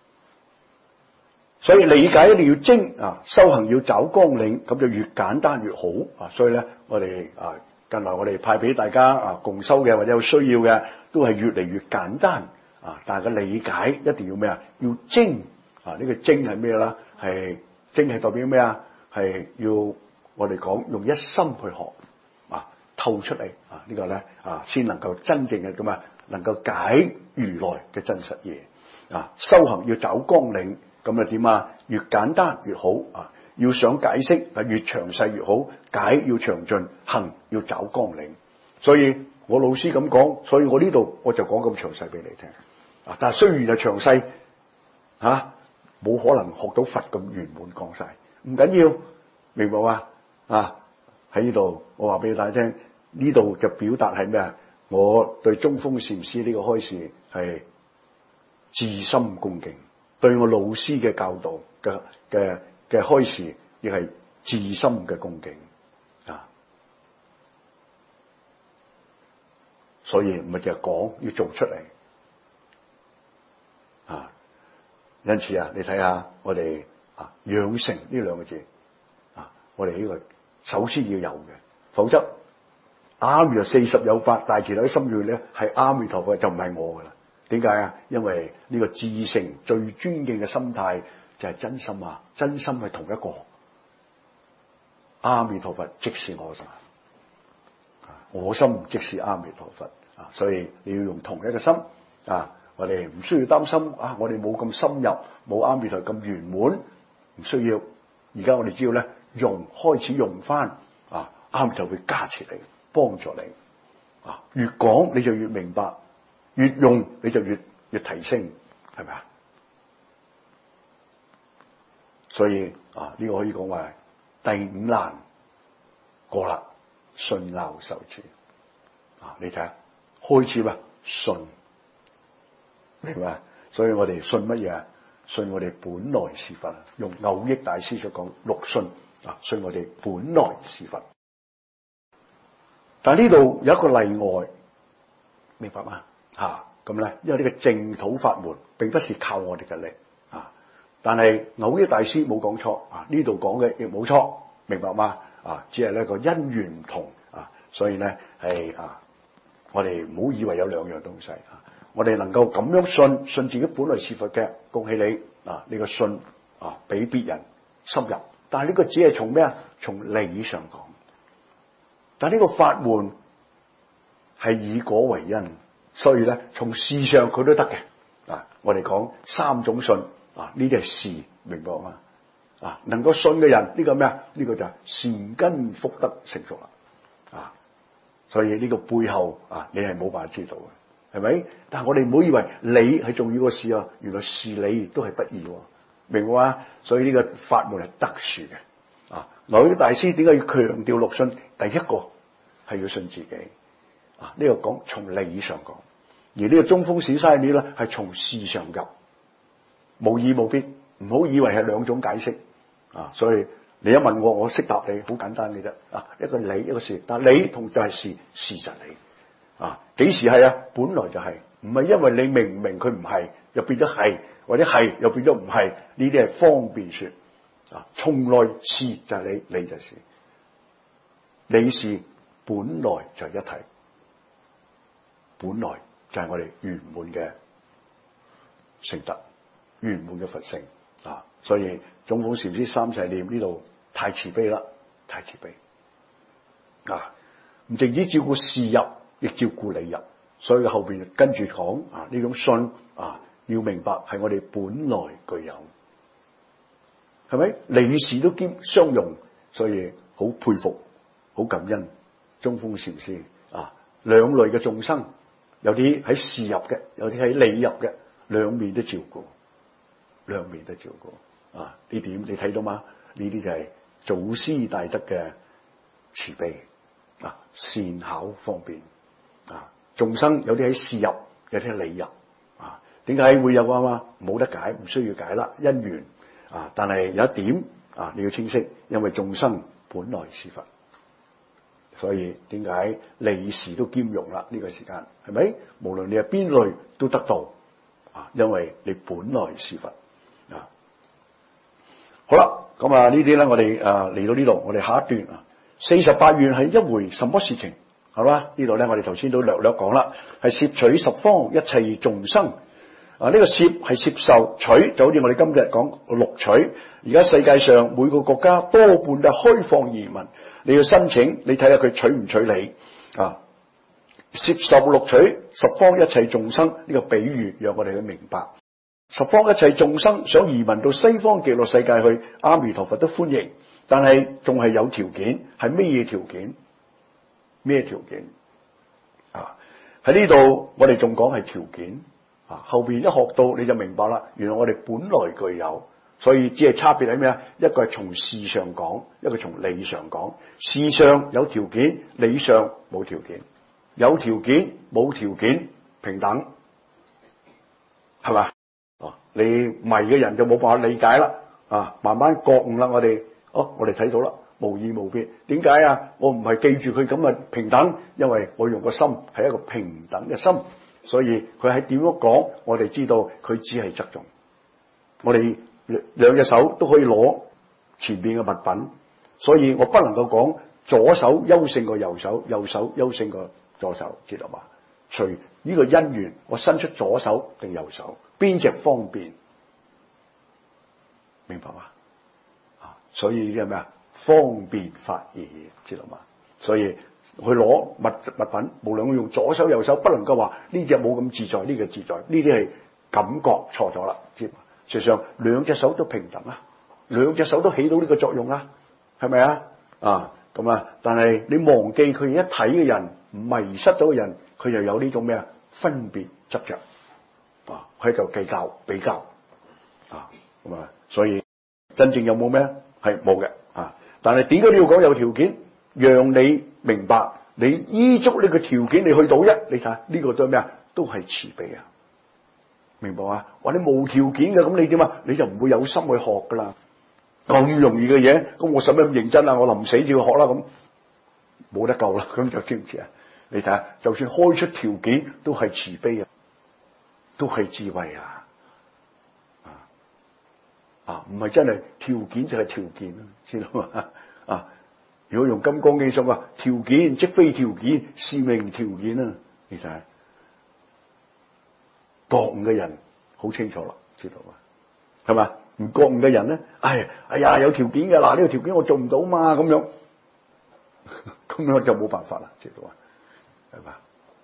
所以理解一定要精啊，修行要找綱領，咁就越簡單越好啊。所以咧，我哋啊，近來我哋派俾大家啊共修嘅或者有需要嘅，都係越嚟越簡單啊。但係個理解一定要咩啊？要精啊！呢、這個精係咩啦？係精係代表咩啊？係要我哋講用一心去學啊，透出嚟啊，這個、呢個咧啊，先能夠真正嘅咁啊，能夠解如來嘅真實嘢啊。修行要找綱領，咁啊點啊？越簡單越好啊。要想解釋啊，越詳細越好。解要詳盡，行要找綱領。所以我老師咁講，所以我呢度我就講咁詳細俾你聽啊。但係雖然係詳細嚇，冇、啊、可能學到佛咁圓滿講晒。唔緊要，明白嘛？啊，喺呢度我話俾大家聽，呢度就表達係咩啊？我對中峰禪師呢個開示係至心恭敬，對我老師嘅教導嘅嘅嘅開示亦係至心嘅恭敬啊！所以唔係淨係講，要做出嚟啊！因此啊，你睇下我哋。啊，養成呢兩個字啊，我哋呢個首先要有嘅，否則阿彌陀四十有八大慈大悲心願咧係阿彌陀佛就唔係我噶啦。點解啊？因為呢個至誠最尊敬嘅心態就係真心啊，真心係同一個阿彌陀佛即是我心，我心即是阿彌陀佛啊，所以你要用同一個心啊，我哋唔需要擔心啊，我哋冇咁深入，冇阿彌陀咁圓滿。唔需要，而家我哋只要咧用，開始用翻啊，啱就會加持你，幫助你啊。越講你就越明白，越用你就越越提升，係咪啊？所以啊，呢個可以講話第五難過啦，信樂受持啊。你睇下，開始嘛，信，明白？所以我哋信乜嘢啊？信我哋本來是佛，用蕅益大師所講六信啊，信我哋本來是佛。但係呢度有一個例外，明白嗎？吓咁咧，因為呢個淨土法門並不是靠我哋嘅力啊，但係蕅益大師冇講錯啊，呢度講嘅亦冇錯，明白嗎？啊，只係呢個因緣唔同啊，所以咧係啊，我哋唔好以為有兩樣東西啊。我哋能夠咁樣信，信自己本來是佛嘅，恭喜你啊！呢個信啊，比別人深入。但係呢個只係從咩啊？從理上講。但係呢個法門係以果為因，所以咧從事上佢都得嘅。啊，我哋講三種信啊，呢啲係事，明白嘛？啊，能夠信嘅人呢、這個咩啊？呢、這個就係善根福德成熟啦。啊，所以呢個背後啊，你係冇辦法知道嘅，係咪？但係我哋唔好以為你係重要個事啊，原來是你都係不易，明白嘛？所以呢個法門係特殊嘅。啊，來嘅大師點解要強調六信？第一個係要信自己。啊，呢、這個講從理上講，而呢個中鋒小沙彌咧係從事上入，無義無別，唔好以為係兩種解釋。啊，所以你一問我，我識答你，好簡單嘅啫。啊，一個理，一個事，但係理同就係事，事就係理。啊，幾時係啊？本來就係，唔係因為你明唔明佢唔係，又變咗係，或者係又變咗唔係，呢啲係方便說。啊，從來事就係理，理就係事，理事本來就係一體，本來就係我哋圓滿嘅成德，圓滿嘅佛性。啊，所以總統禪師三世念呢度太慈悲啦，太慈悲啊！唔淨止照顧事入，亦照顧理入，所以後邊跟住講啊，呢種信啊，要明白係我哋本來具有，係咪？理事都兼相容，所以好佩服，好感恩中鋒禪師啊！兩類嘅眾生，有啲喺事入嘅，有啲喺理入嘅，兩面都照顧。兩面都照顧啊！呢點你睇到嗎？呢啲就係祖師大德嘅慈悲啊，善巧方便啊！眾生有啲喺事入，有啲喺理入啊。點解會有啊？嘛，冇得解，唔需要解啦，因緣啊。但係有一點啊，你要清晰，因為眾生本來是佛，所以點解理事都兼容啦？呢個時間係咪？無論你係邊類都得到啊，因為你本來是佛。啊，好啦，咁啊呢啲咧，我哋啊嚟到呢度，我哋下一段啊，四十八願係一回什麼事情，係嘛？呢度咧，我哋頭先都略略講啦，係攝取十方一切眾生啊。呢、這個攝係攝受取，就好似我哋今日講錄取。而家世界上每個國家多半都開放移民，你要申請，你睇下佢取唔取你啊？攝受錄取十方一切眾生呢、這個比喻，讓我哋去明白。十方一切眾生想移民到西方極樂世界去，阿彌陀佛都歡迎，但係仲係有條件，係咩嘢條件？咩條件？啊，喺呢度我哋仲講係條件啊，後邊一學到你就明白啦。原來我哋本來具有，所以只係差別喺咩啊？一個係從事上講，一個從理上講。事上有條件，理上冇條件。有條件冇條件平等，係嘛？你迷嘅人就冇辦法理解啦，啊，慢慢覺悟啦，我哋，哦，我哋睇到啦，無異無別。點解啊？我唔係記住佢咁嘅平等，因為我用個心係一個平等嘅心，所以佢喺點樣講，我哋知道佢只係側重。我哋兩隻手都可以攞前邊嘅物品，所以我不能夠講左手優勝過右手，右手優勝過左手，知道嘛？隨呢個因緣，我伸出左手定右手，邊隻方便？明白嘛？啊，所以呢啲係咩啊？方便法而已，知道嘛？所以去攞物物品，無論我用左手右手，不能夠話呢隻冇咁自在，呢個自在，呢啲係感覺錯咗啦，知嘛？事實上兩隻手都平等啊，兩隻手都起到呢個作用啊，係咪啊？啊，咁啊，但係你忘記佢一體嘅人，迷失咗嘅人，佢又有呢種咩啊？分別執着啊，喺度計較比較啊，咁啊，所以真正有冇咩？係冇嘅啊。但係點解你要講有條件，讓你明白你依足呢個條件你去到一，你睇下呢個都係咩啊？都係慈悲啊，明白嘛？話你無條件嘅，咁你點啊？你就唔會有心去學噶啦。咁容易嘅嘢，咁我使乜咁認真啊？我臨死就要學啦，咁冇得救啦，咁就知唔知啊？你睇下，就算開出條件，都係慈悲啊，都係智慧啊，啊啊，唔係真係條件就係條件，知道嘛？啊，如果用金剛經說啊，條件即非條件，是名條件啊，你睇下，覺悟嘅人好清楚啦，知道嘛？係嘛？唔覺悟嘅人咧，哎哎呀，有條件嘅，嗱，呢個條件我做唔到嘛，咁樣，咁樣就冇辦法啦，知道嘛？係嘛？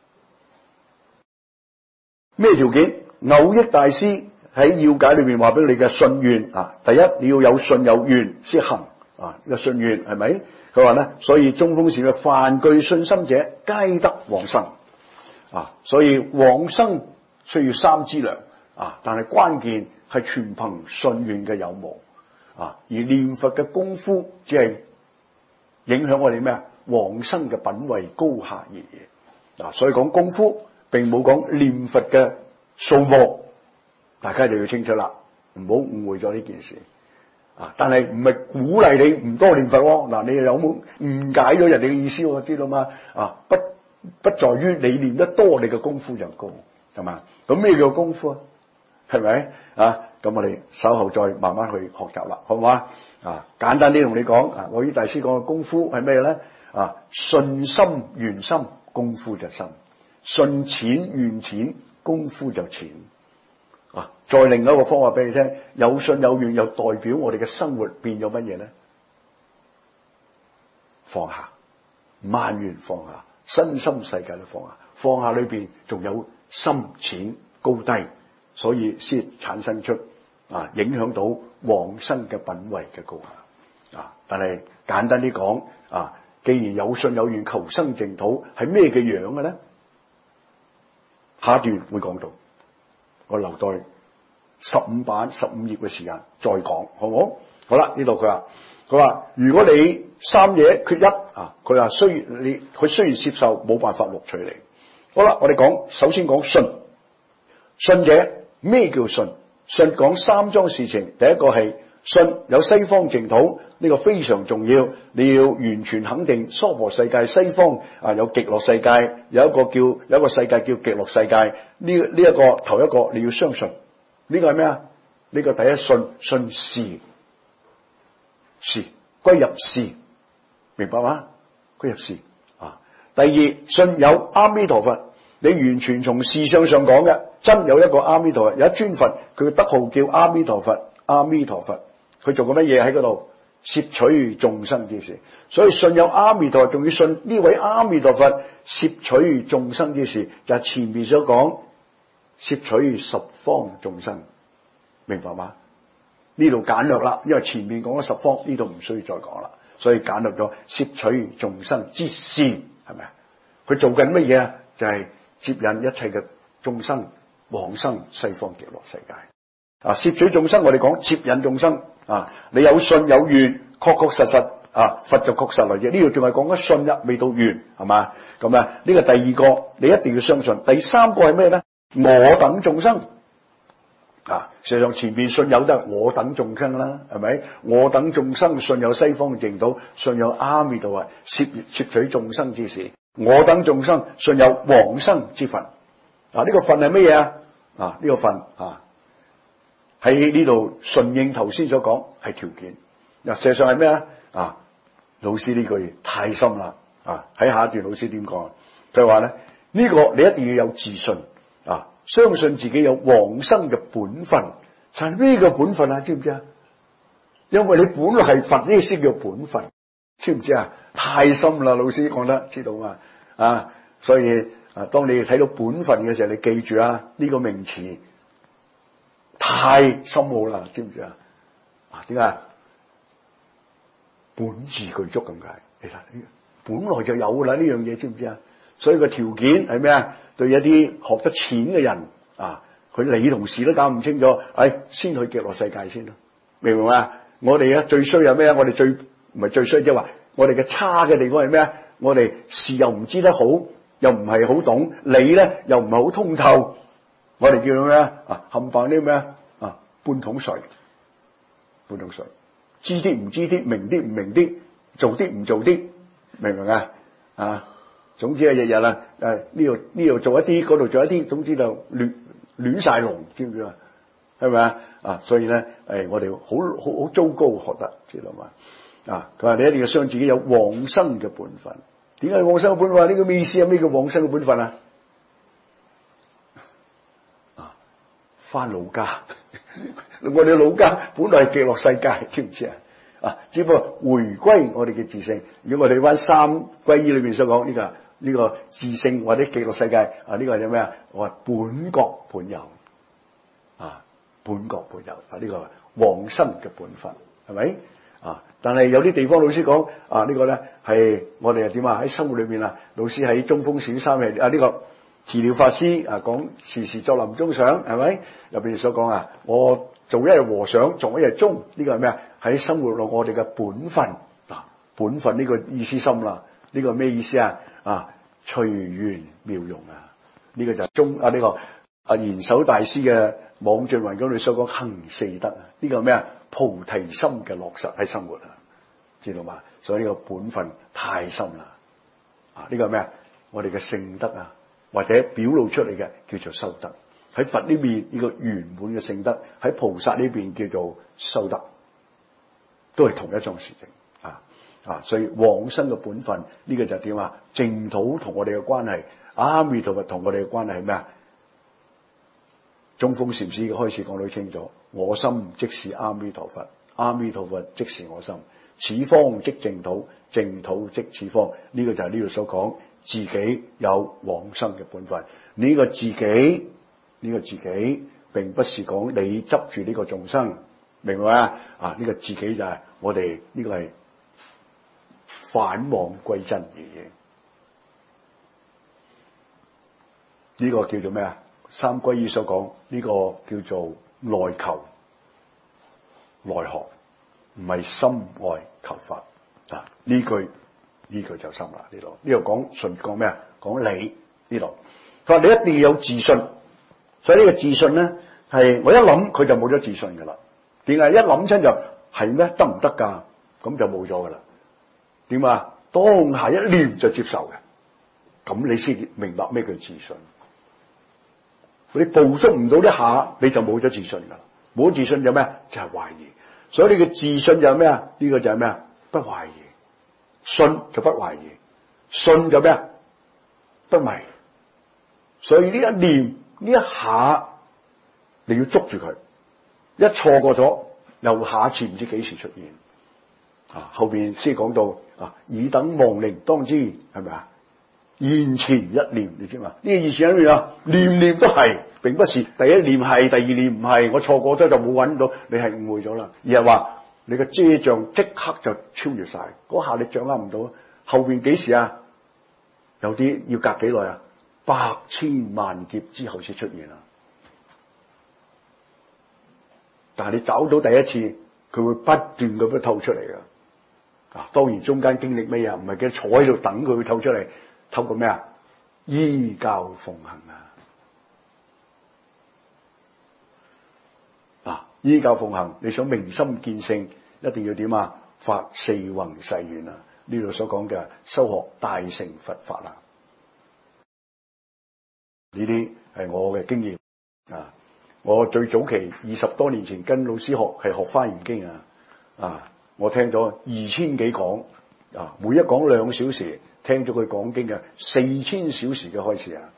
咩條件？偶益大師喺要解裏面話俾你嘅信願啊，第一你要有信有願先行啊，呢、這個信願係咪？佢話咧，所以中鋒禪嘅凡具信心者，皆得往生啊。所以往生需要三資糧啊，但係關鍵係全憑信願嘅有無啊。而念佛嘅功夫只係影響我哋咩啊？往生嘅品位高下而已啊。所以講功夫並冇講念佛嘅數目，大家就要清楚啦，唔好誤會咗呢件事啊！但係唔係鼓勵你唔多念佛喎，嗱，你又有冇誤解咗人哋嘅意思喎？知道嘛？啊，不不在於你念得多，你嘅功夫就高，係嘛？咁咩叫功夫啊？係咪啊？咁我哋稍後再慢慢去學習啦，好唔好啊？啊，簡單啲同你講啊，我依大師講嘅功夫係咩咧？啊，信心願心，功夫就深；信淺願淺，功夫就淺。啊！再另一個方法俾你聽，有信有願又代表我哋嘅生活變咗乜嘢咧？放下，萬緣放下，身心世界都放下。放下裏邊仲有深淺高低，所以先產生出啊，影響到往生嘅品位嘅高下啊！但係簡單啲講啊，既然有信有願求生淨土，係咩嘅樣嘅咧？下一段會講到。我留待十五版十五頁嘅時間再講，好唔好？好啦，呢度佢話，佢話如果你三嘢缺一啊，佢話雖然你佢雖然接受，冇辦法錄取你。好啦，我哋講首先講信，信者咩叫信？信講三樁事情，第一個係信有西方淨土，呢個非常重要，你要完全肯定娑婆世界西方啊有極樂世界，有一個叫有一個世界叫極樂世界。呢呢一個頭一個你要相信，呢個係咩啊？呢個第一信信事，事歸入事，明白嗎？歸入事啊。第二信有阿彌陀佛，你完全從事相上講嘅，真有一個阿彌陀佛，有一尊佛，佢嘅德號叫阿彌陀佛，阿彌陀佛，佢做過乜嘢喺嗰度？攝取眾生之事，所以信有阿彌陀佛，仲要信呢位阿彌陀佛攝取眾生之事，就係前面所講。攝取十方眾生，明白嗎？呢度簡略啦，因為前面講咗十方，呢度唔需要再講啦，所以簡略咗攝取眾生之事，係咪啊？佢做緊乜嘢啊？就係、是、接引一切嘅眾生往生西方極樂世界啊！攝取眾生，我哋講接引眾生啊！你有信有願，確確實實啊，佛就確實嚟嘅。呢度仲係講緊信一，未到願，係嘛？咁啊，呢個第二個你一定要相信。第三個係咩咧？我等眾生啊，實際上前面信有得我等眾生啦，係咪？我等眾生信有西方淨土，信有阿彌陀佛攝攝取眾生之事。我等眾生信有往生之分啊！呢、這個分係乜嘢啊？啊，呢、這個分啊喺呢度順應頭先所講係條件。嗱、啊，實際上係咩啊？啊，老師呢句太深啦啊！喺下一段老師點講？佢話咧呢、這個你一定要有自信。啊！相信自己有往生嘅本分，就係咩個本分啊？知唔知啊？因為你本來係佛，呢個先叫本分，知唔知啊？太深啦，老師講得知道嘛？啊，所以啊，當你睇到本分嘅時候，你記住啊，呢個名詞太深奧啦，知唔知啊？啊，點解？本自具足咁解，其實呢本來就有啦，呢樣嘢知唔知啊？所以個條件係咩啊？對一啲學得淺嘅人啊，佢理同事都搞唔清楚，哎，先去極樂世界先咯，明唔明啊？我哋啊最衰係咩啊？我哋最唔係最衰，即係話我哋嘅差嘅地方係咩啊？我哋事又唔知得好，又唔係好懂，理咧又唔係好通透，我哋叫做咩啊？冚唪唥啲咩啊？半桶水，半桶水，知啲唔知啲，明啲唔明啲，做啲唔做啲，明唔明啊？啊！總之係日日啊，誒呢度呢度做一啲，嗰度做一啲，總之就亂亂晒龍，知唔知啊？係咪啊？啊，所以咧，誒我哋好好好糟糕學得，知道嘛？啊，佢話你一定要相信自己有往生嘅本分。點解往生嘅本分？呢個咩意思啊？咩叫往生嘅本分啊？啊，翻老家，我哋老家本來係極樂世界，知唔知啊？啊，只不過回歸我哋嘅自性。如果我哋翻三皈依裏邊所講呢個。 呢、這個自性或者極樂世界啊，呢、這個係咩啊？我係本國本有啊，本國本有啊，呢、這個往生嘅本分係咪啊？但係有啲地方老師講啊，這個、呢個咧係我哋係點啊？喺生活裏面啊，老師喺中風小三係啊呢、這個治療法師啊講時時作臨終想係咪？入邊所講啊，我做一日和尚，做一日鐘，呢、這個係咩啊？喺生活中我哋嘅本分嗱、啊，本分呢個意思深啦。呢、這個咩意思啊？啊，隨緣妙用啊！呢、這個就係中啊呢、這個啊賢首大師嘅網盡雲嗰裏所講行四德啊！呢、這個咩啊？菩提心嘅落實喺生活啊，知道嘛？所以呢個本分太深啦！啊，呢、這個係咩啊？我哋嘅聖德啊，或者表露出嚟嘅叫做修德。喺佛呢邊呢個圓滿嘅聖德，喺菩薩呢邊叫做修德，都係同一種事情。啊，所以往生嘅本分呢、這個就係點啊？淨土同我哋嘅關係，阿彌陀佛同我哋嘅關係係咩啊？中峰禪師開始講到清楚，我心即是阿彌陀佛，阿彌陀佛即是我心，此方即淨土，淨土即此方。呢、這個就係呢度所講自己有往生嘅本分。呢、這個自己，呢、這個自己，並不是講你執住呢個眾生，明白啊？啊，呢、這個自己就係我哋呢、這個係。返往歸真而已，呢、這個叫做咩啊？三歸依所講呢、這個叫做內求內學，唔係心外求法啊！呢句呢句就深啦，呢度呢度講順講咩啊？講理呢度，佢話你一定要有自信，所以呢個自信咧係我一諗佢就冇咗自信噶啦。點解一諗親就係咩？得唔得噶？咁就冇咗噶啦。點啊？當下一念就接受嘅，咁你先明白咩叫自信。你捕捉唔到一下，你就冇咗自信噶啦。冇自信就咩？就係懷疑。所以你嘅自信就係咩啊？呢個就係咩啊？不懷疑。信就不懷疑，信就咩啊？不迷。所以呢一念呢一下，你要捉住佢，一錯過咗，又下次唔知幾時出現。啊，後邊先講到啊，爾等亡靈當知係咪啊？現前一念，你知嘛？呢、這個意思係咩啊？念念都係，並不是第一念係，第二念唔係。我錯過咗就冇揾到，你係誤會咗啦。而係話你嘅遮障即刻就超越晒，嗰下你掌握唔到。後邊幾時啊？有啲要隔幾耐啊？百千萬劫之後先出現啊！但係你找到第一次，佢會不斷咁樣透出嚟噶。啊，當然中間經歷咩啊？唔係叫坐喺度等佢會透出嚟，透過咩啊？依教奉行啊！嗱，依教奉行，你想明心見性，一定要點啊？發四弘誓願啊！呢度所講嘅修學大乘佛法啊，呢啲係我嘅經驗啊！我最早期二十多年前跟老師學係學華嚴經啊，啊！我聽咗二千幾講啊，每一講兩小時，聽咗佢講經嘅四千小時嘅開始啊！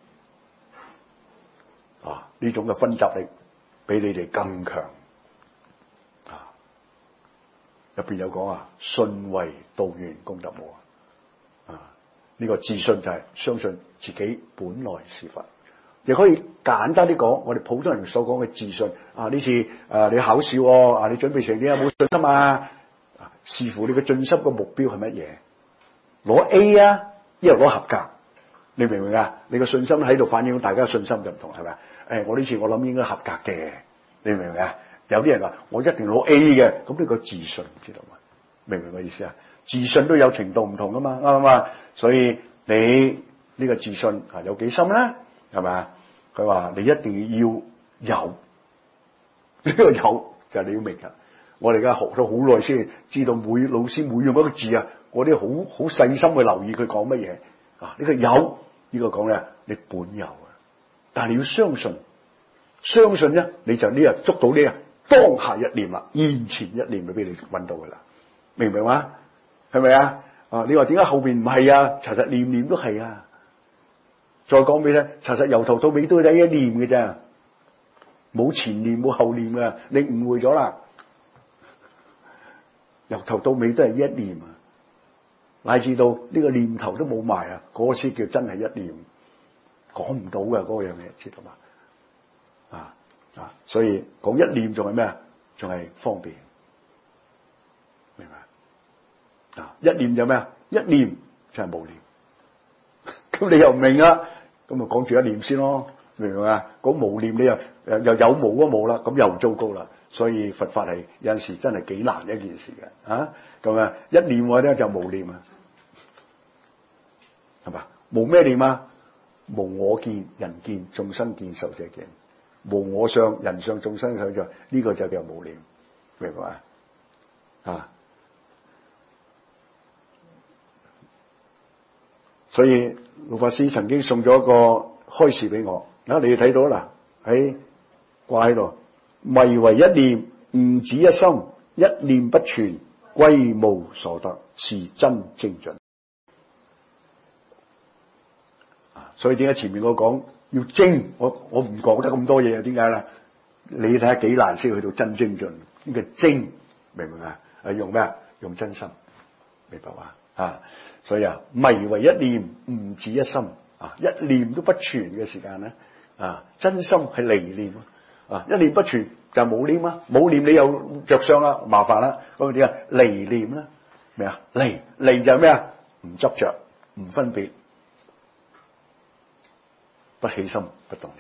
啊，呢種嘅分集力比你哋更強啊！入邊有講啊，信為道源功德無啊！啊，呢個自信就係相信自己本來是佛。亦可以簡單啲講，我哋普通人所講嘅自信啊，呢次誒、啊、你考試喎，啊你準備成點有冇信心啊？啊，視乎你嘅進修嘅目標係乜嘢？攞 A 啊，一係攞合格，你明唔明啊？你嘅信心喺度反映大家嘅信心就唔同，係咪啊？誒，我呢次我諗應該合格嘅，你明唔明啊？有啲人話我一定攞 A 嘅，咁呢個自信知道嘛？明唔明我意思啊？自信都有程度唔同噶嘛，啱唔啱？所以你呢個自信啊有幾深咧？係咪啊？佢話你一定要有呢、這個有就係你要明㗎。我哋而家學咗好耐先知道每老師每用一個字啊，我啲好好細心去留意佢講乜嘢啊。呢、這個有呢、這個講咧，你本有啊，但係你要相信，相信咧你就呢日捉到呢日當下一念啦，現前一念就俾你揾到噶啦，明唔明話？係咪啊？啊，你話點解後邊唔係啊？其實念念都係啊。再講俾你聽，查實由頭到尾都係一念嘅啫，冇前念冇後念嘅，你誤會咗啦。由頭到尾都係一念啊， 乃至到呢個念頭都冇埋啊，嗰次叫真係一念，講唔到嘅嗰樣嘢，知道嘛？啊啊，所以講一念仲係咩啊？仲係方便，明白？啊，一念就咩啊？一念就係無念。咁你又唔明啊？咁啊講住一念先咯，明唔明啊？講無念你又又又有無都冇啦，咁又糟糕啦。所以佛法係有陣時真係幾難一件事嘅，啊咁啊一念我咧就無念啊，係嘛？無咩念啊？無我見、人見、眾生見、壽者見，無我相、人相、眾生相，呢、這個就叫無念，明白嘛？啊，所以老法師曾經送咗一個開示俾我，啊，你睇到啦，喺掛喺度。迷為一念，悟止一心，一念不全，歸無所得，是真精進。啊，所以點解前面我講要精，我我唔講得咁多嘢啊？點解咧？你睇下幾難先去到真精進？呢、這個精明唔明啊？係用咩啊？用真心，明白嘛？啊，所以啊，迷為一念，悟止一心，啊，一念都不全嘅時間咧，啊，真心係離念。啊！一念不全就冇念啊，冇念你又着相啦，麻煩啦。咁點啊？離念啦，咩啊？離離就係咩啊？唔執着，唔分別，不起心，不動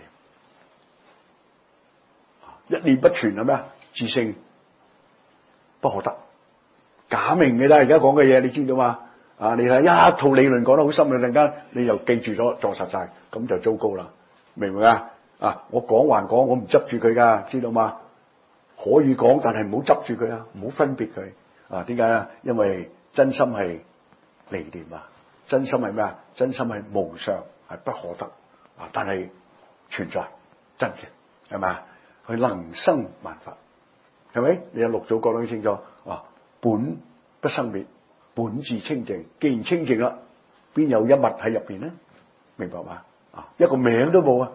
念。一念不全係咩啊？自性不可得，假名嘅啦。而家講嘅嘢你知道嘛？啊，你睇一套理論講得好深嘅，陣間你又記住咗，坐實晒，咁就糟糕啦，明唔明啊？啊！我講還講，我唔執住佢噶，知道嗎？可以講，但係唔好執住佢啊，唔好分別佢啊。點解啊？因為真心係離念啊，真心係咩啊？真心係無相，係不可得啊。但係存在真嘅，係咪啊？佢能生萬法，係咪？你有六祖講得清楚啊，本不生滅，本自清淨。既然清淨啦，邊有一物喺入邊咧？明白嘛？啊，一個名都冇啊！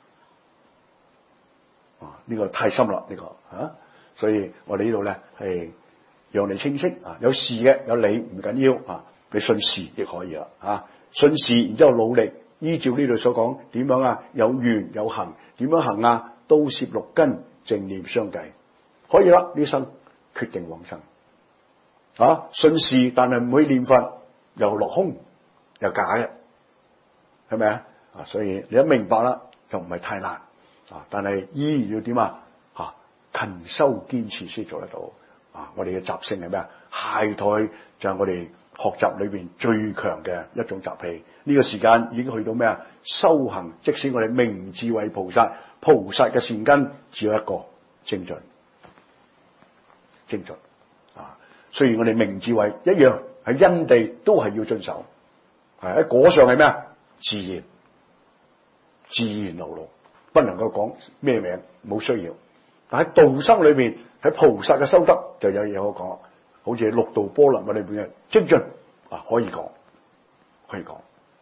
呢、這個太深啦，呢、這個啊，所以我哋呢度咧係讓你清晰啊，有事嘅有理唔緊要啊，你信事亦可以啦啊，信事然之後努力依照呢度所講點樣啊，有願有行，點樣行啊？刀攝六根，正念相繼，可以啦，呢生決定往生啊，信事但係唔可以念佛，又落空又假嘅，係咪啊？啊，所以你一明白啦，就唔係太難。啊！但係依然要點啊？吓，勤修堅持先做得到。啊！我哋嘅習性係咩啊？懈怠就係我哋學習裏邊最強嘅一種習氣。呢、這個時間已經去到咩啊？修行，即使我哋明智為菩薩，菩薩嘅善根只有一個精進，精進。啊！雖然我哋明智為一樣喺因地都係要遵守，係喺果上係咩啊？自然，自然流露。不能夠講咩名，冇需要。但喺道生裏邊，喺菩薩嘅修德就有嘢可講，好似六度波羅蜜裏邊嘅精進啊，可以講，可以講。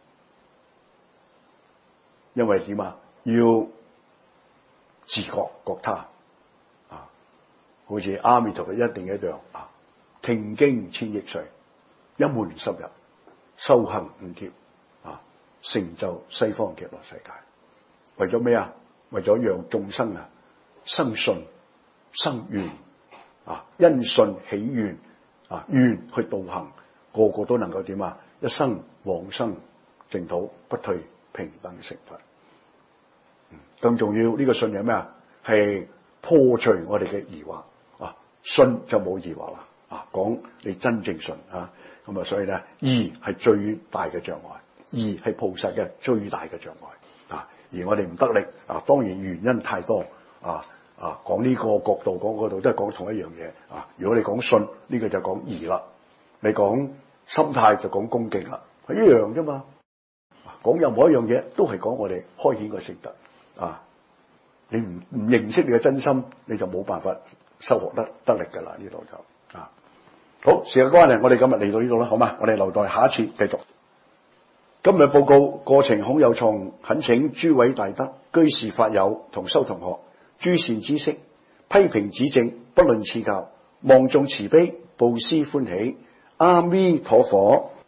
因為點啊？要自覺覺他啊，好似阿彌陀佛一定一樣啊，聽經千億歲，一門深入，修行五劫啊，成就西方極樂世界。為咗咩啊？為咗讓眾生啊生信生願啊，因信起願啊，願去道行，個個都能夠點啊？一生往生淨土，不退平等成佛。嗯，更重要呢、這個信係咩啊？係破除我哋嘅疑惑啊！信就冇疑惑啦啊！講你真正信啊，咁啊，所以咧，疑係最大嘅障礙，疑係菩薩嘅最大嘅障礙。而我哋唔得力啊，當然原因太多啊啊！講呢個角度，講嗰度都係講同一樣嘢啊。如果你講信，呢、這個就講義啦；你講心態就講恭敬啦，係一樣啫嘛。講任何一樣嘢都係講我哋開顯個性德啊！你唔唔認識你嘅真心，你就冇辦法收穫得得力噶啦。呢度就啊，好，時間關係，我哋今日嚟到呢度啦，好嘛？我哋留待下一次繼續。今日報告過程恐有錯誤，懇請諸位大德、居士法友同修同學諸善知識批評指正，不論賜教，望眾慈悲，布施歡喜。阿彌陀佛。